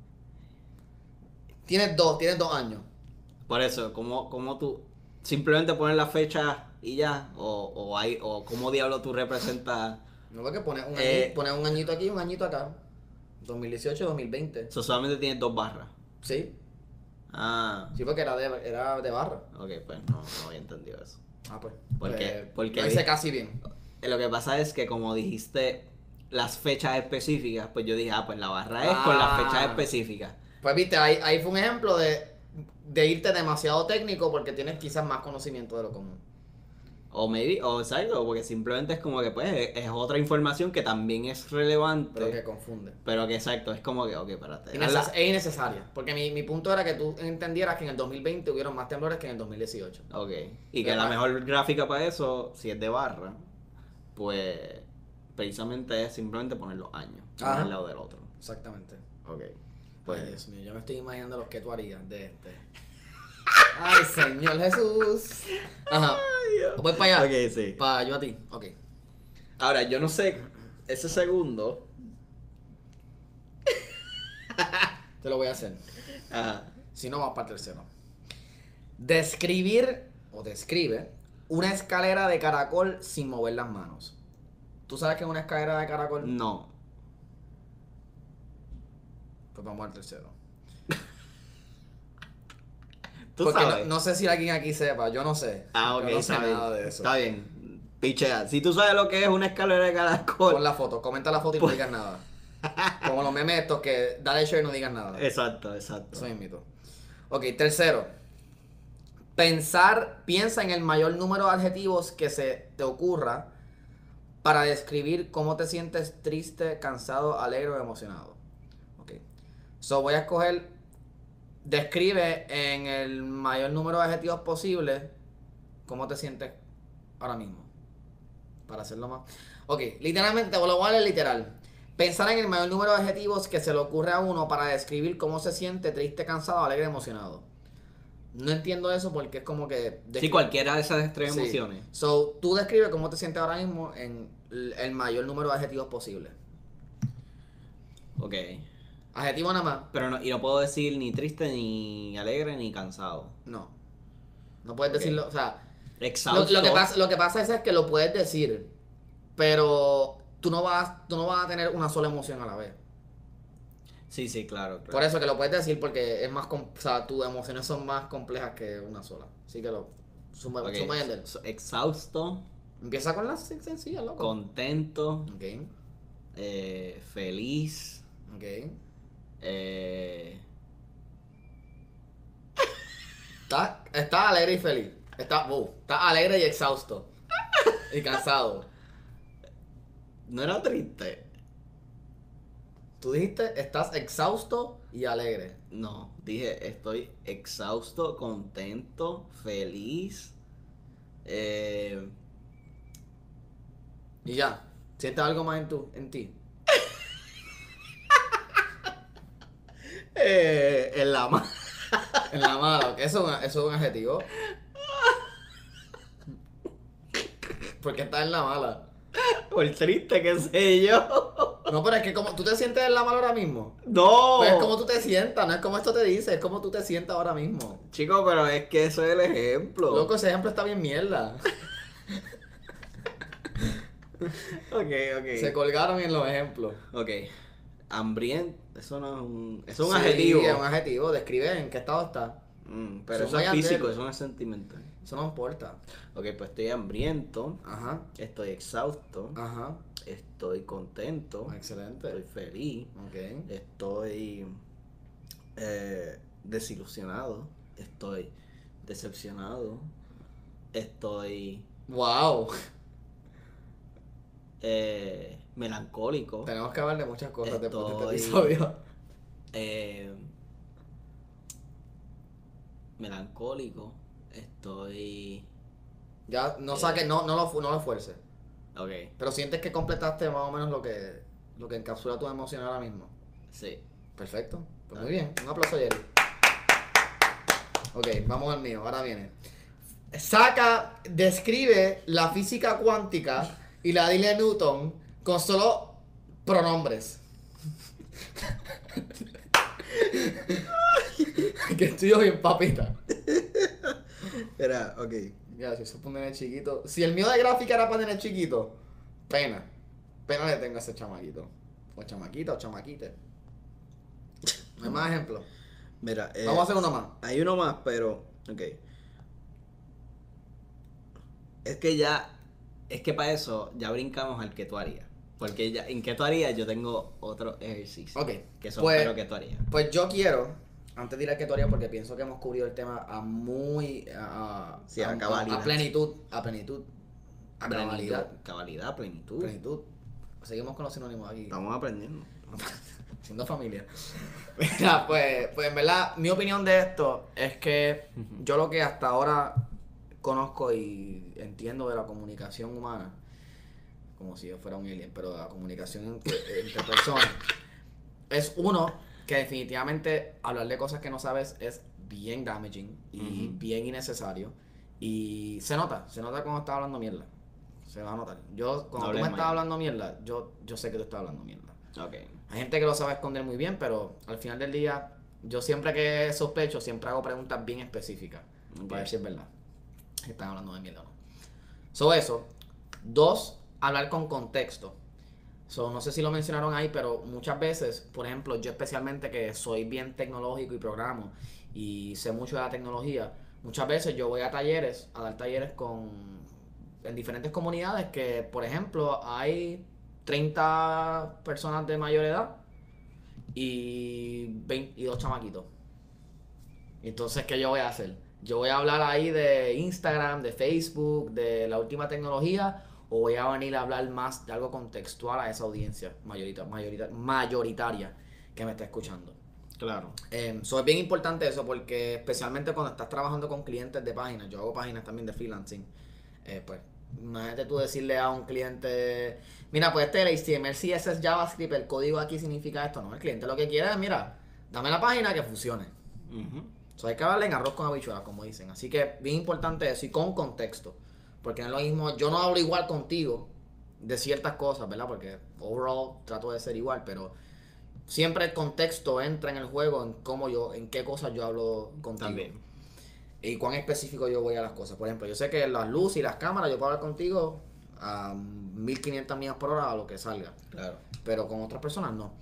Tienes dos años. por eso, ¿cómo tú simplemente pones la fecha y ya? O cómo diablo tú representas... No porque Eh, pones un añito aquí y un añito acá. 2018, 2020. eso solamente tienes 2 barras. Sí, Ah, sí, porque era de barra. ok, pues no había entendido eso. Ah, pues. Porque Lo hice casi bien. lo que pasa es que como dijiste las fechas específicas, pues yo dije, pues la barra es con las fechas específicas. Pues viste, ahí fue un ejemplo de irte demasiado técnico porque tienes quizás más conocimiento de lo común. O exacto, porque simplemente es como que pues es otra información que también es relevante. Pero que confunde. Pero que exacto, es como que, ok, espérate. Es innecesaria. Porque mi punto era que tú entendieras que en el 2020 hubieron más temblores que en el 2018. Ok. Y que la mejor gráfica para eso, si es de barra, pues precisamente es simplemente poner los años, uno Ajá. al lado del otro. Exactamente. Ok. Pues, Pues, Dios mío, yo me estoy imaginando lo que tú harías de este. Ay, Señor Jesús. Ajá. Voy para allá. ok, sí. Para yo a ti. Ok. Ahora, yo no sé, ese segundo. Te lo voy a hacer. Ajá. Si no, vamos para el tercero. Describe una escalera de caracol sin mover las manos. ¿Tú sabes qué es una escalera de caracol? No. Pues vamos al tercero. Tú Porque sabes. no sé si alguien aquí sepa, yo no sé. Ah, ok, Yo no sé está bien. nada de eso. Está bien. Pichea. Si tú sabes lo que es una escalera de caracol. Pon la foto, comenta la foto y no digas nada. Como los memes estos que dale share y no digas nada. Exacto. Eso mismito. Ok, tercero. Piensa en el mayor número de adjetivos que se te ocurra para describir cómo te sientes triste, cansado, alegre o emocionado. Ok. So voy a escoger. Describe en el mayor número de adjetivos posible cómo te sientes ahora mismo. Para hacerlo más. Ok, literalmente te lo voy a leer literal. Pensar en el mayor número de adjetivos que se le ocurre a uno para describir cómo se siente triste, cansado, alegre, emocionado. No entiendo eso porque es como que... Sí, cualquiera de esas tres Sí. emociones. So, tú describe cómo te sientes ahora mismo en el mayor número de adjetivos posible. Ok. Adjetivo nada más. Pero no, y no puedo decir ni triste, ni alegre, ni cansado. No. No puedes Ok. decirlo, o sea... Exhausto. Lo que pasa es que lo puedes decir, pero tú no vas a tener una sola emoción a la vez. Sí, claro. Por eso que lo puedes decir porque es más, o sea, tus emociones son más complejas que una sola. Así que suma Ok, y entender. exhausto, Empieza con las sencillas, loco. contento, Ok, feliz, ok. Está alegre y feliz. Está alegre y exhausto. Y cansado. no era triste. Tú dijiste, estás exhausto y alegre. No, dije estoy exhausto, contento, feliz. Y ya. ¿Sientes algo más en ti? En la mano. En la mala, ok. Eso es un adjetivo. Porque estás en la mala. Por triste, qué sé yo. No, pero es que como tú te sientes en la mala ahora mismo. No. Pues es como tú te sientas, no es como esto te dice, es como tú te sientas ahora mismo. Chico, pero es que eso es el ejemplo. Loco, ese ejemplo está bien mierda. Ok. Se colgaron en los ejemplos. Ok. Hambriento. Eso no es un. Eso es un Sí, adjetivo. es un adjetivo, describe en qué estado está. Pero eso Eso es voy a físico, hacer. eso no es sentimental. Eso no importa. Ok, pues estoy hambriento. Ajá, Estoy exhausto. ajá. Estoy contento. Excelente. Estoy feliz. Ok. Estoy desilusionado. Estoy decepcionado. Estoy Wow. melancólico. Tenemos que hablar de muchas cosas después de este Estoy- episodio. Melancólico. Estoy... Ya, no saques, no lo fuerces. Ok, Pero sientes que completaste más o menos lo que encapsula tu emoción ahora mismo. sí. Perfecto. Pues muy bien. Un aplauso a Jerry. Ok, vamos al mío. Ahora viene. Describe la física cuántica y la ley de Newton con solo pronombres. Que estoy yo bien papita. Era, ok. Ya, si eso es para nene chiquito. Si el mío de gráfica era para nene chiquito, pena. Pena le tengo a ese chamaquito. O chamaquita o chamaquite. No hay más ejemplos. Mira, Vamos a hacer uno más. hay uno más, pero, ok. Es que para eso ya brincamos al que tú harías. Porque ya, en que tú harías yo tengo otro ejercicio. Ok. Que son Pues- pero que tú harías. Pues yo quiero, antes de ir al que tú harías, porque pienso que hemos cubrido el tema Sí, a cabalidad. a plenitud. A cabalidad. Cabalidad, plenitud. Plenitud. Seguimos con los sinónimos aquí. Estamos aprendiendo. Siendo familia. Mira, pues en verdad, mi opinión de esto es que yo lo que hasta ahora conozco y entiendo de la comunicación humana, como si yo fuera un alien, pero de la comunicación entre personas, es uno que definitivamente hablar de cosas que no sabes es bien damaging y bien innecesario. Y se nota cuando estás hablando mierda. Se va a notar. Yo, cuando tú me estás hablando mierda, yo sé que tú estás hablando mierda. Ok. Hay gente que lo sabe esconder muy bien, pero al final del día, yo siempre que sospecho, siempre hago preguntas bien específicas. Para ver si es verdad. Si están hablando de mierda o no. So, eso. 2, hablar con contexto. So, no sé si lo mencionaron ahí, pero muchas veces, por ejemplo, yo especialmente que soy bien tecnológico y programo y sé mucho de la tecnología, muchas veces yo voy a talleres, a dar talleres en diferentes comunidades que, por ejemplo, hay 30 personas de mayor edad y 22 chamaquitos. Entonces, ¿qué yo voy a hacer? Yo voy a hablar ahí de Instagram, de Facebook, de la última tecnología, o voy a venir a hablar más de algo contextual a esa audiencia mayoritaria que me está escuchando. Claro. So es bien importante eso porque especialmente cuando estás trabajando con clientes de páginas, yo hago páginas también de freelancing, pues imagínate tú decirle a un cliente, mira, pues este es el HTML, CSS, JavaScript, el código aquí significa esto, no, el cliente lo que quiere es, mira, dame la página que funcione. So hay que hablarle en arroz con habichuelas, como dicen, así que bien importante eso y con contexto, porque no es lo mismo, yo no hablo igual contigo de ciertas cosas, ¿verdad? Porque overall trato de ser igual, pero siempre el contexto entra en el juego en qué cosas yo hablo contigo. También. Y cuán específico yo voy a las cosas. Por ejemplo, yo sé que las luces y las cámaras yo puedo hablar contigo a 1500 millas por hora a lo que salga. Claro. Pero con otras personas no.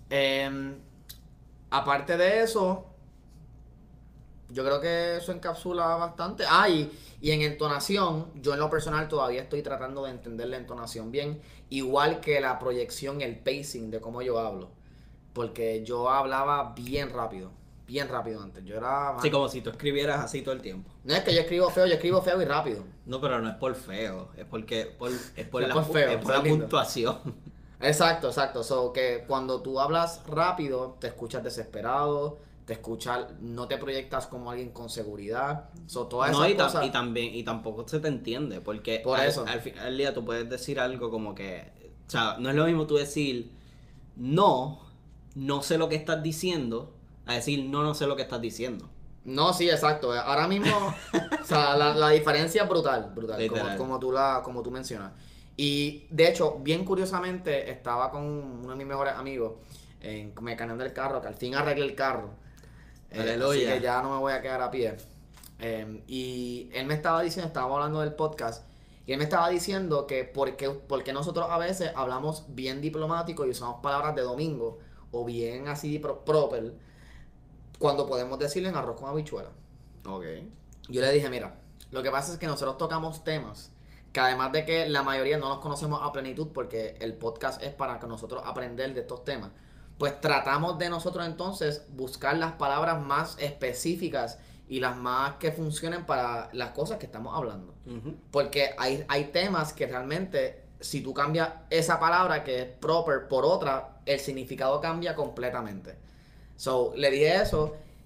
Aparte de eso, yo creo que eso encapsula bastante. Y en entonación, yo en lo personal todavía estoy tratando de entender la entonación bien. Igual que la proyección, el pacing de cómo yo hablo. Porque yo hablaba bien rápido antes. Yo era... Sí, como si tú escribieras así todo el tiempo. No es que yo escribo feo y rápido. No, pero no es por feo, es porque es por Es la, por feo, es por la lindo. puntuación. Exacto. So que cuando tú hablas rápido, te escuchas desesperado, no te proyectas como alguien con seguridad. So todas esas cosas. Y tampoco se te entiende, porque Por eso. al final del día tú puedes decir algo como que, o sea, no es lo mismo tú decir no sé lo que estás diciendo, a decir no sé lo que estás diciendo. No, sí, exacto. Ahora mismo, o sea, la diferencia es brutal, Literal. como tú mencionas. Y de hecho, bien curiosamente, estaba con uno de mis mejores amigos mecanando el carro, que al fin arreglé el carro. Así que ya no me voy a quedar a pie. Y él me estaba diciendo, estábamos hablando del podcast, y él me estaba diciendo que porque nosotros a veces hablamos bien diplomático y usamos palabras de domingo, o bien así proper, cuando podemos decirle en arroz con habichuela. Ok. Yo le dije, mira, lo que pasa es que nosotros tocamos temas que además de que la mayoría no los conocemos a plenitud porque el podcast es para que nosotros aprender de estos temas, pues tratamos de nosotros entonces buscar las palabras más específicas y las más que funcionen para las cosas que estamos hablando. Porque hay temas que realmente, si tú cambias esa palabra que es proper por otra, el significado cambia completamente. So, le dije eso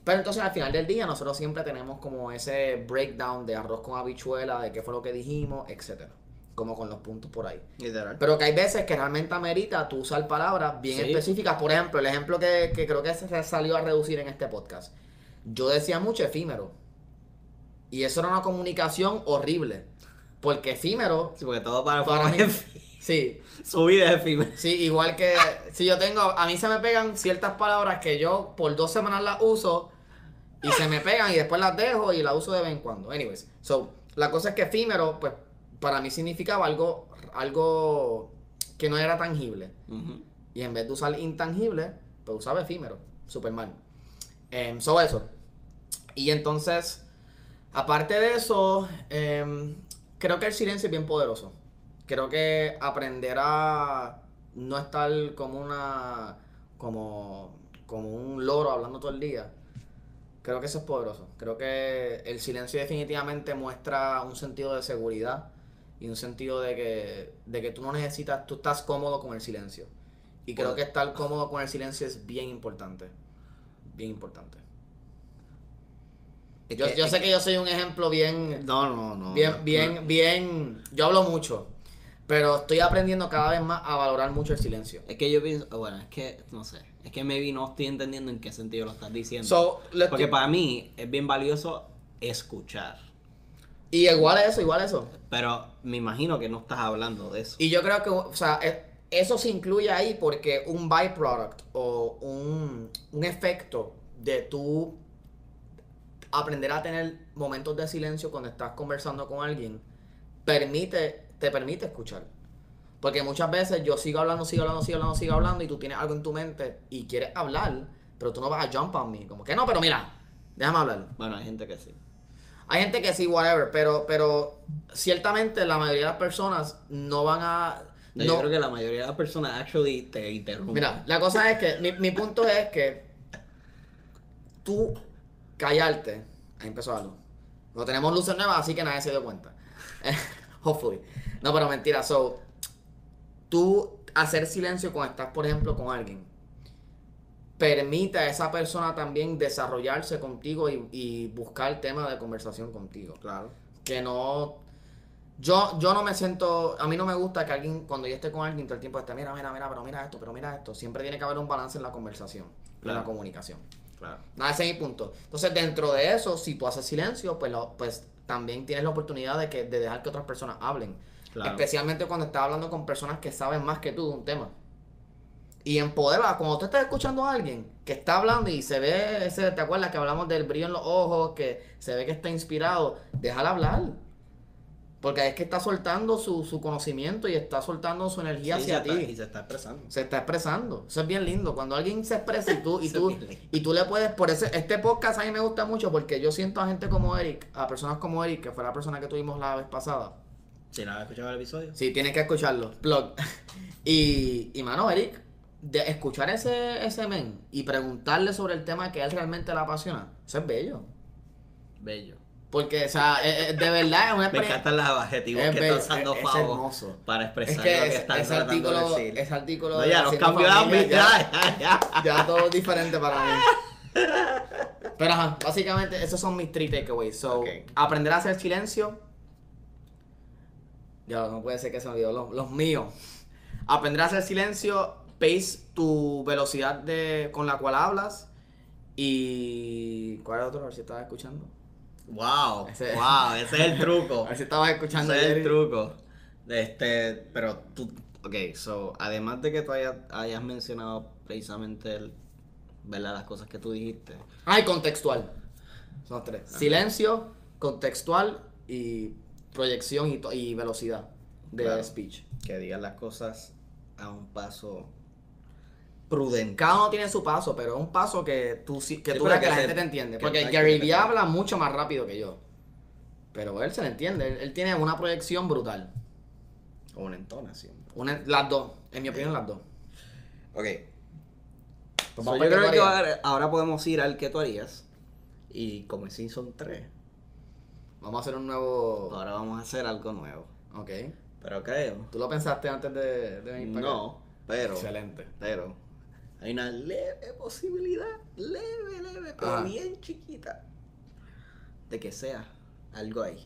Pero entonces al final del día nosotros siempre tenemos como ese breakdown de arroz con habichuela, de qué fue lo que dijimos, etcétera. Como con los puntos por ahí. Literal. Pero que hay veces que realmente amerita tú usar palabras bien Sí. específicas. Por ejemplo, el ejemplo que creo que se salió a reducir en este podcast. Yo decía mucho efímero. Y eso era una comunicación horrible. Porque efímero, Sí, porque todo para para mí, es sí, su vida es efímera. sí, igual que si yo tengo, a mí se me pegan ciertas palabras que yo por 2 semanas las uso y se me pegan y después las dejo y las uso de vez en cuando. Anyways, so, la cosa es que efímero, pues, para mí significaba algo que no era tangible. Ujú. Y en vez de usar intangible, pues usaba efímero. Super mal. So eso. Y entonces, aparte de eso, creo que el silencio es bien poderoso. Creo que aprender a no estar como un loro hablando todo el día. Creo que eso es poderoso. Creo que el silencio definitivamente muestra un sentido de seguridad y un sentido de que tú no necesitas, tú estás cómodo con el silencio. Y creo que estar cómodo con el silencio es bien importante. Bien importante. Yo sé que yo soy un ejemplo bien, No. bien, yo hablo mucho, pero estoy aprendiendo cada vez más a valorar mucho el silencio. Es que yo pienso, bueno, es que, no sé, es que maybe no estoy entendiendo en qué sentido lo estás diciendo. So, Porque para mí es bien valioso escuchar. Y igual eso. Pero me imagino que no estás hablando de eso. Y yo creo que, o sea, eso se incluye ahí porque un byproduct o un efecto de tú aprender a tener momentos de silencio cuando estás conversando con alguien te permite escuchar. Porque muchas veces yo sigo hablando y tú tienes algo en tu mente y quieres hablar, pero tú no vas a jump on me. Como que no, pero mira, déjame hablar. Bueno, hay gente que sí. Hay gente que sí, whatever, pero ciertamente la mayoría de las personas no van a... No, yo creo que la mayoría de las personas actually te interrumpen. Mira, la cosa es que, mi punto es que tú callarte, ahí empezó algo. No tenemos luces nuevas, así que nadie se dio cuenta. Hopefully. No, pero mentira, so, tú hacer silencio cuando estás, por ejemplo, con alguien, permite a esa persona también desarrollarse contigo y buscar temas de conversación contigo. Claro. Que no... Yo no me siento... A mí no me gusta que alguien, cuando yo esté con alguien, todo el tiempo esté, mira, pero mira esto. Siempre tiene que haber un balance en la conversación, Claro. en la comunicación. Claro. Nada, ese es mi punto. Entonces, dentro de eso, si tú haces silencio, pues también tienes la oportunidad de dejar que otras personas hablen. Claro. Especialmente cuando estás hablando con personas que saben más que tú de un tema. Y empoderarla. Cuando tú estás escuchando a alguien que está hablando y se ve ¿te acuerdas que hablamos del brillo en los ojos? Que se ve que está inspirado. Déjala hablar. Porque es que está soltando su conocimiento y está soltando su energía hacia ti. Y se está expresando. Se está expresando. Eso es bien lindo. Cuando alguien se expresa Eso es bien lindo. y tú le puedes... Por eso, este podcast a mí me gusta mucho porque yo siento a gente como Eric, a personas como Eric, que fue la persona que tuvimos la vez pasada. Si no has escuchado el episodio. Sí, tienes que escucharlo. Plug. y mano, Eric, de escuchar ese men y preguntarle sobre el tema que a él realmente le apasiona, eso es bello. Bello. Porque, o sea, de verdad es una Me experiencia... encantan los adjetivos que bello, está usando es Favo hermoso. para expresar Es que lo que están ese tratando de decir. ese artículo No, de ya los Haciendo cambió de Familia, ámbito. ya todo es diferente para mí. Pero ajá, básicamente esos son mis 3 takeaways. So, Okay. aprender a hacer silencio. Ya, no puede ser que se me olvidó los míos. Aprender a hacer silencio, pace tu velocidad con la cual hablas. Y... ¿Cuál es otro? A ver si estabas escuchando. Wow, Ese- ese es el truco. A ver si estabas escuchando. Ese es el Jerry. truco. Pero tú, ok, so, además de que tú hayas mencionado precisamente ¿verdad? Las cosas que tú dijiste. Y contextual. Son los 3. Ajá. Silencio, contextual y proyección y velocidad de Claro. speech. Que digas las cosas a un paso prudente. Cada uno tiene su paso, pero es un paso que tú Sí, veas pero que que la se- gente te entiende. que Porque exacto, Gary que te Vee entiende. habla mucho más rápido que yo. Pero él se le entiende. Él tiene una proyección brutal. O una entonación. Las dos. En mi opinión, las dos. Ok. Pues So, vamos yo para creo qué que tú harías. ahora podemos ir al que tú harías. Y como en Season 3, Vamos a hacer un nuevo... ahora vamos a hacer algo nuevo. Ok. Pero creo. ¿Tú lo pensaste antes de venir para acá? No, pero. Excelente. Pero. hay una leve posibilidad, leve, pero bien chiquita, de que sea algo ahí.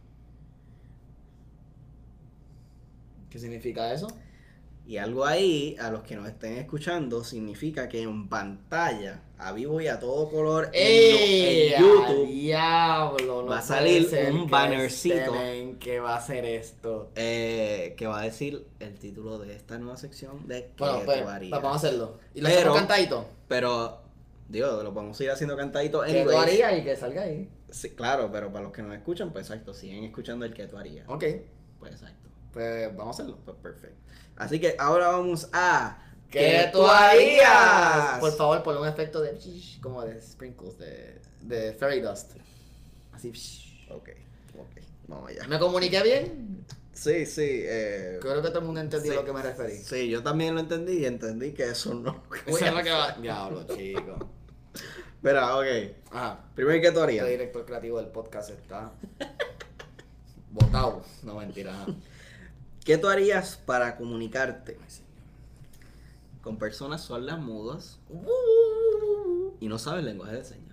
¿Qué significa eso? Y algo ahí, a los que nos estén escuchando, significa que en pantalla, a vivo y a todo color, en YouTube, diablo, no va a salir puede ser un que bannercito que va a hacer esto. que va a decir el título de esta nueva sección de Bueno, ¿Qué pues, tú harías? vamos a hacerlo. ¿Y lo Pero- hacemos cantadito? Pero, digo, lo podemos ir haciendo cantadito. ¿Qué tú harías y que salga ahí? Sí, claro, pero para los que nos escuchan, pues exacto, siguen escuchando el que tú harías. Ok, Pues exacto. pues vamos a hacerlo. Pues perfecto. Así que ahora vamos a ¿Qué tú harías? Por favor, ponle un efecto de como de sprinkles, de fairy dust. Así. Ok, vamos allá. ¿Me comuniqué bien? Sí. Creo que todo el mundo entendió Sí. a lo que me referí. Sí, yo también lo entendí y entendí que eso no. Eso es lo que va. Diablo, chico. Espera, ok. Ajá. Primero, ¿qué tú harías? El director creativo del podcast está botado. No, mentira. Ajá. ¿Qué tú harías para comunicarte con personas sordas, mudas y no sabes lenguaje de señas?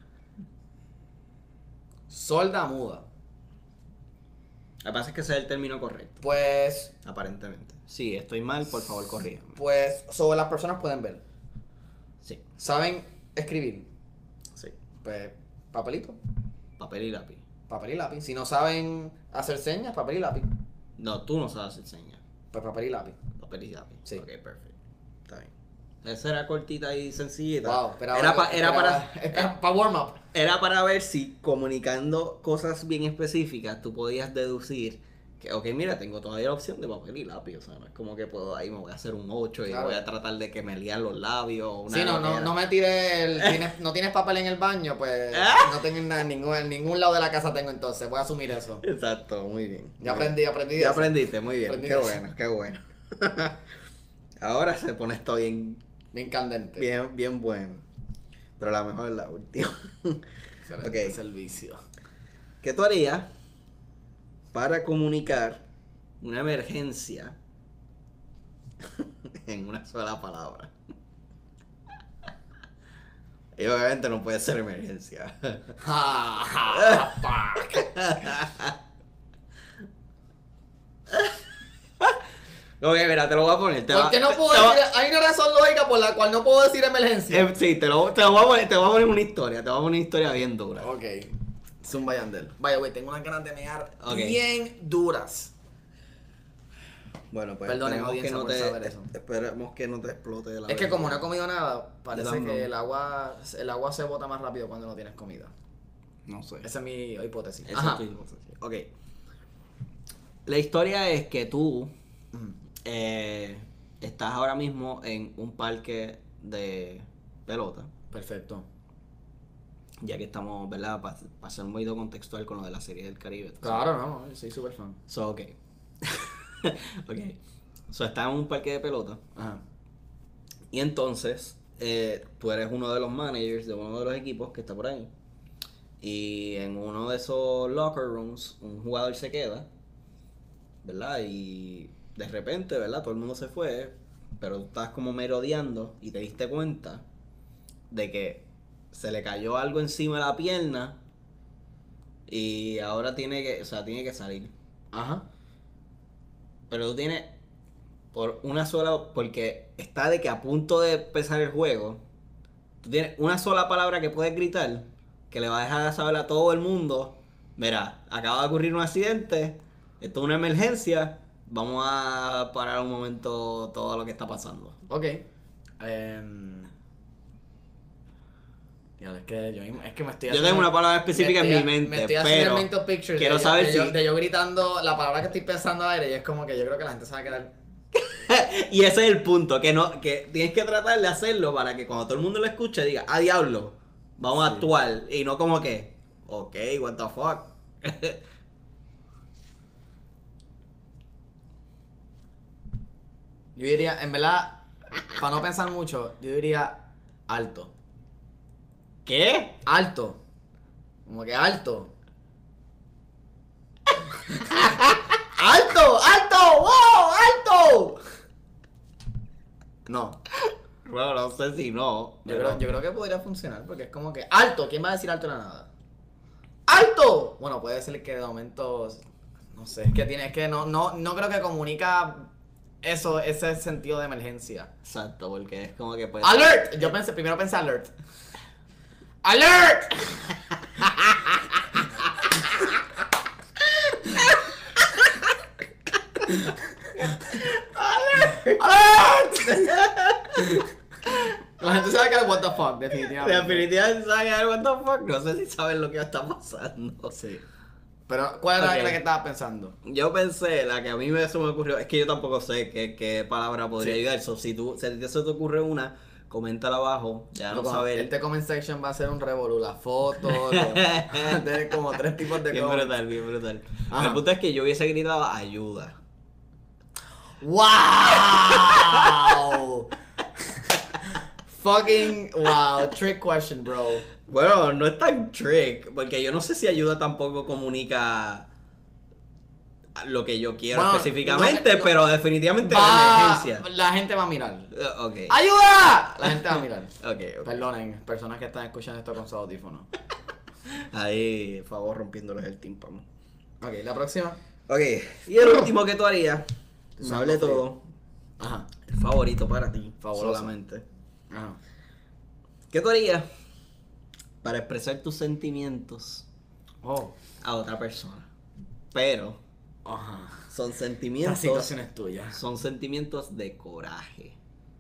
Sorda muda. Lo que pasa es que ese es el término correcto, Pues, aparentemente. Sí, estoy mal, por favor, corrígame. sobre las personas pueden ver. Sí, ¿Saben escribir? sí. Pues, papelito. Papel y lápiz. Papel y lápiz. Si no saben hacer señas, papel y lápiz. No, tú no sabes hacer señas. Pues papel y lápiz. Papel y lápiz. Sí. Ok, perfecto. Está bien. Esa era cortita y sencillita. Wow, esperaba, Era para warm up. Era para ver si comunicando cosas bien específicas tú podías deducir que, ok, mira, tengo todavía la opción de papel y lápiz. O sea, no es como que puedo ahí me voy a hacer un 8 y Claro. voy a tratar de que me lían los labios. O una Sí, no loquera. me tires no tienes papel en el baño, pues no tengo nada en ningún lado de la casa tengo entonces, voy a asumir eso. Exacto, muy bien. Ya aprendí de Ya eso. aprendiste, muy bien. Aprendí Qué de eso. bueno, qué bueno. Ahora se pone esto bien, Bien candente. bien bueno. Pero la mejor es la última. Excelente servicio. ¿Qué tú harías para comunicar una emergencia en una sola palabra? Y obviamente no puede ser emergencia. Ok, mira, te lo voy a poner. ¿Por qué no puedo decir? Hay una razón lógica por la cual no puedo decir emergencia. Sí, te lo voy a poner, te voy a poner una historia. Te voy a poner una historia bien dura. Ok. Zumba Yandel. Vaya, güey, tengo unas ganas de mear Ok. bien duras. Bueno, pues Perdonen, esperemos audiencia, que no por te, saber eso. esperemos que no te explote la Es que como no he vejiga. comido nada, parece tampoco. que el agua se bota más rápido cuando no tienes comida. No sé. Esa es mi hipótesis. Esa Ajá. es tu hipótesis. Ok. La historia es que tú Ujú. estás ahora mismo en un parque de pelota. Perfecto. Ya que estamos, ¿verdad? Para ser un poquito contextual con lo de la serie del Caribe. ¿tú sabes? Claro, no, yo soy súper fan. So, ok. Ok. So, estás en un parque de pelota. Ajá. Y entonces, tú eres uno de los managers de uno de los equipos que está por ahí. Y en uno de esos locker rooms, un jugador se queda, ¿verdad? Y de repente, ¿verdad? Todo el mundo se fue, pero tú estás como merodeando y te diste cuenta de que se le cayó algo encima de la pierna y ahora tiene que salir. Ajá. Pero tú tienes por una sola, porque está de que a punto de empezar el juego, tú tienes una sola palabra que puedes gritar, que le va a dejar saber a todo el mundo, mira, acaba de ocurrir un accidente, esto es una emergencia, vamos a parar un momento todo lo que está pasando. Ok. Es que me estoy Yo tengo una palabra específica en mi mente, me estoy haciendo pero mental pictures quiero de saber yo, si... de yo gritando la palabra que estoy pensando al aire y es como que yo creo que la gente se va a quedar. Y ese es el punto, que tienes que tratar de hacerlo para que cuando todo el mundo lo escuche diga, ah, diablo, vamos a actuar. Y no como que, ok, what the fuck. Yo diría, en verdad, para no pensar mucho, yo diría alto. ¿Qué? Alto. Como que alto. ¡Alto! ¡Alto! ¡Wow! ¡Alto! No. Bueno, no sé si no. Yo creo que podría funcionar porque es como que alto, ¿quién va a decir alto de la nada? ¡Alto! Bueno, puede ser que de momento, no sé, es que no creo que comunica eso, ese sentido de emergencia. Exacto, porque es como que puede ¡Alert! Primero pensé alert. ¡Alert! ¡Alert! La gente sabe que es what the fuck, definitivamente. Definitivamente saben what the fuck. No sé si saben lo que está pasando. Sí. Pero, ¿cuál era Ok. la que estabas pensando? Yo pensé, la que a mí se me ocurrió, es que yo tampoco sé qué palabra podría Sí. ayudar. So, si se te ocurre una, coméntala abajo, ya no saber. Este comment section va a ser un revolú, las fotos, va a tener como 3 tipos de Bien comments. brutal, bien brutal. Ajá. El punto es que yo hubiese gritado ayuda. ¡Wow! Fucking wow, trick question, bro. Bueno, no es tan trick, porque yo no sé si ayuda tampoco comunica lo que yo quiero Bueno, específicamente, no, pero definitivamente la emergencia. La gente va a mirar. Ok. ¡Ayuda! La gente va a mirar. Ok. Perdonen, personas que están escuchando esto con su audífono. Ahí, por favor, rompiéndoles el tímpano. Ok, la próxima. Ok, y el último que tú harías, Tú me hablé sabes, todo, Ajá. el favorito para ti, Fabuloso. solamente. Ajá. ¿Qué tú harías para expresar tus sentimientos Oh. a otra persona? Pero Ajá. son Esta sentimientos, situación es tuya. son sentimientos de coraje.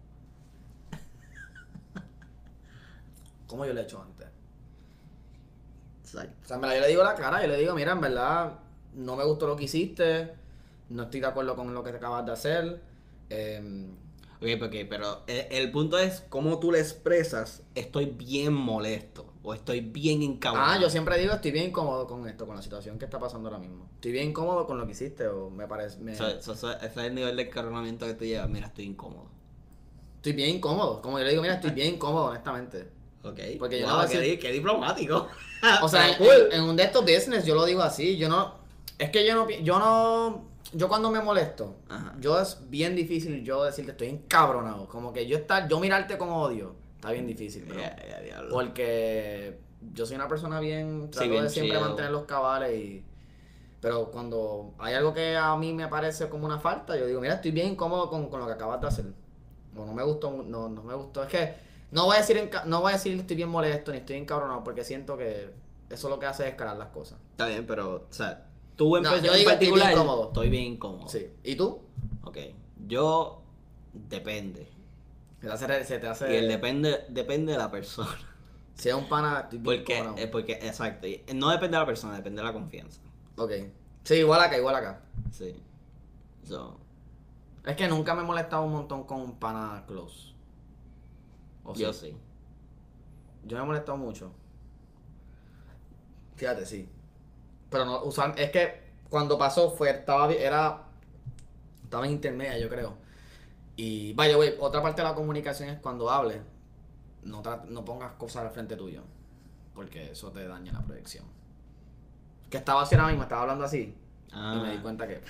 ¿Cómo yo le he hecho antes? Exacto. O sea, yo le digo la cara, yo le digo, mira, en verdad, no me gustó lo que hiciste, no estoy de acuerdo con lo que te acabas de hacer. Ok, pero el punto es cómo tú le expresas, estoy bien molesto o estoy bien encabronado. yo siempre digo, estoy bien incómodo con esto, con la situación que está pasando ahora mismo. Estoy bien incómodo con lo que hiciste, o me parece... Ese es el nivel de encabronamiento que tú llevas. Mira, estoy incómodo. Estoy bien incómodo. Como yo le digo, mira, estoy bien incómodo, honestamente. Ok. Porque yo Wow, no voy a decir- qué diplomático. O sea, Pero cool. en un de estos business yo lo digo así, yo no... Es que yo cuando me molesto, Ajá. yo es bien difícil yo decirte estoy encabronado. Como que yo mirarte con odio, está bien difícil, bro. Ya, diablo. Porque yo soy una persona bien, trato bien de siempre chill. mantener los cabales pero cuando hay algo que a mí me parece como una falta, yo digo, mira, estoy bien incómodo con lo que acabas de hacer. No me gustó, no me gustó. Es que no voy a decir estoy bien molesto ni estoy encabronado porque siento que eso lo que hace es escalar las cosas. Está bien, pero, o sea, tú en, No, yo en digo, estoy bien particular, incómodo. estoy bien incómodo. Sí. ¿Y tú? Ok. Yo, depende. Se te hace... Y el depende de la persona. Si es un pana, estoy bien incómodo. Porque, exacto. Y no depende de la persona, depende de la confianza. Ok. Sí, igual acá. Sí. So, Es que nunca me he molestado un montón con un pana close. ¿O yo sí. Yo me he molestado mucho. Fíjate, sí. Pero no, es que cuando pasó estaba en intermedia, yo creo. Y vaya, güey, otra parte de la comunicación es cuando hables, no pongas cosas al frente tuyo. Porque eso te daña la proyección. Que estaba así ahora mismo, estaba hablando así. Y me di cuenta que...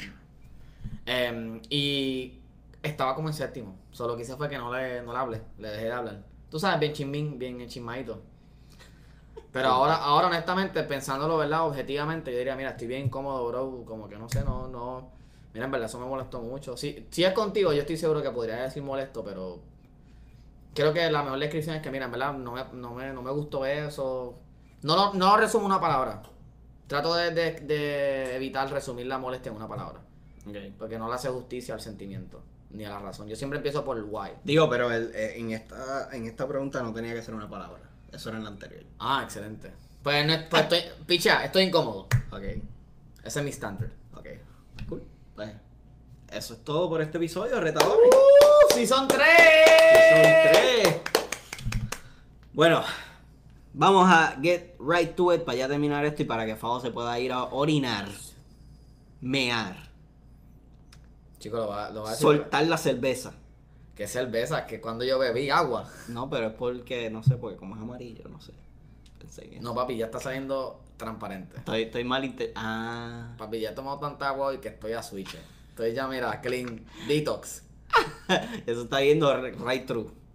y estaba como en séptimo. Solo lo que hice fue que no le hablé, le dejé de hablar. Tú sabes, bien chismín, bien chismadito. Pero ahora honestamente, pensándolo, ¿verdad? Objetivamente, yo diría, mira, estoy bien incómodo, bro. Como que no sé, no. Mira, en verdad, eso me molestó mucho. Si es contigo, yo estoy seguro que podría decir molesto, pero creo que la mejor descripción es que, mira, en verdad, no me gustó eso. No lo resumo en una palabra. Trato de evitar resumir la molestia en una palabra. Okay. Porque no le hace justicia al sentimiento, ni a la razón. Yo siempre empiezo por el why. Digo, pero en esta pregunta no tenía que ser una palabra. Eso era en la anterior. Ah, excelente. Pues estoy incómodo. Ok. Ese es mi standard. Ok. Cool. Pues, eso es todo por este episodio, retador. ¡Season 3! Son 3. Bueno, vamos a get right to it para ya terminar esto y para que Fabo se pueda ir a orinar, mear, Chicos, lo va a decir. soltar la cerveza. Que cerveza, que cuando yo bebí agua. No, pero es porque, no sé, porque como es amarillo, no sé. Pensé que... No, papi, ya está saliendo transparente. Estoy mal Ah. Papi, ya he tomado tanta agua hoy que estoy a switch. Estoy ya, mira, clean, detox. Eso está yendo right through.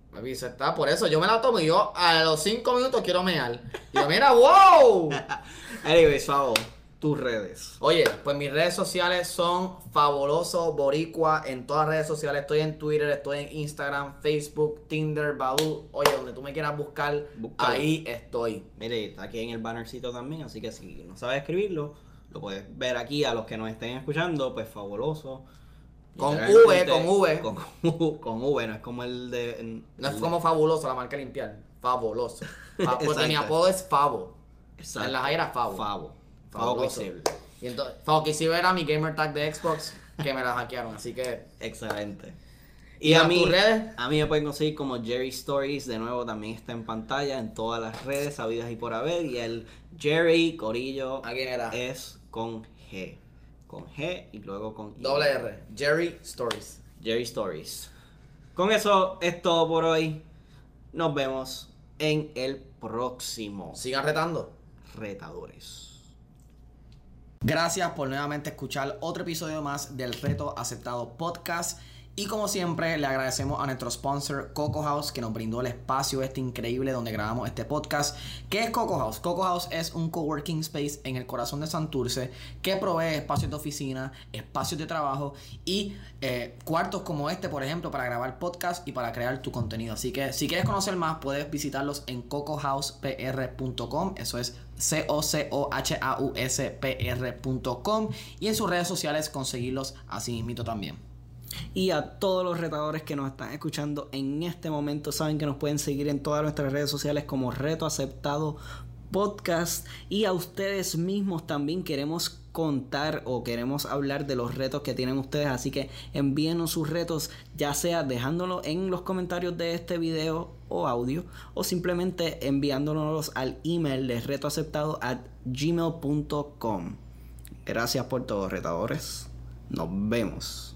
Papi, eso está, por eso yo me la tomo y yo a los 5 minutos quiero mear. Y yo, mira, wow. Anyways, Favo, tus redes. Oye, pues mis redes sociales son Fabuloso Boricua. En todas las redes sociales estoy en Twitter, estoy en Instagram, Facebook, Tinder, Badoo. Oye, donde tú me quieras buscar, Búscalo. ahí estoy. Mire, está aquí en el bannercito también, así que si no sabes escribirlo, lo puedes ver aquí a los que nos estén escuchando, pues Fabuloso. Con Literalmente, V. Con V, no es como el de... No es como Fabuloso, la marca limpiar. Fabuloso. Porque mi apodo es Favo. Exacto. En las aires era Favo. Favo Fabuloso. Quisible. Y entonces, Favo Quisible era mi gamer tag de Xbox que me la hackearon, así que... Excelente. ¿Y a tus redes? A mí me pueden conseguir como Jerry Stories, de nuevo también está en pantalla en todas las redes sabidas y por haber. Y el Jerry Corillo ¿A quién era? es con G. Con G y luego con I. Doble R. Jerry Stories. Jerry Stories. Con eso es todo por hoy. Nos vemos en el próximo Sigan retando. Retadores. Gracias por nuevamente escuchar otro episodio más del Reto Aceptado Podcast. Y como siempre, le agradecemos a nuestro sponsor Coco House, que nos brindó el espacio increíble donde grabamos este podcast. ¿Qué es Coco House? Coco House es un coworking space en el corazón de Santurce que provee espacios de oficina, espacios de trabajo y cuartos como este, por ejemplo, para grabar podcast y para crear tu contenido. Así que si quieres conocer más, puedes visitarlos en cocohousepr.com. Eso es cocohauspr.com, y en sus redes sociales conseguirlos así mismo también. Y a todos los retadores que nos están escuchando en este momento, saben que nos pueden seguir en todas nuestras redes sociales como Reto Aceptado Podcast. Y a ustedes mismos también queremos contar o queremos hablar de los retos que tienen ustedes, así que envíenos sus retos, ya sea dejándolo en los comentarios de este video o audio, o simplemente enviándonos al email de retoaceptado@gmail.com. Gracias por todo, retadores. Nos vemos.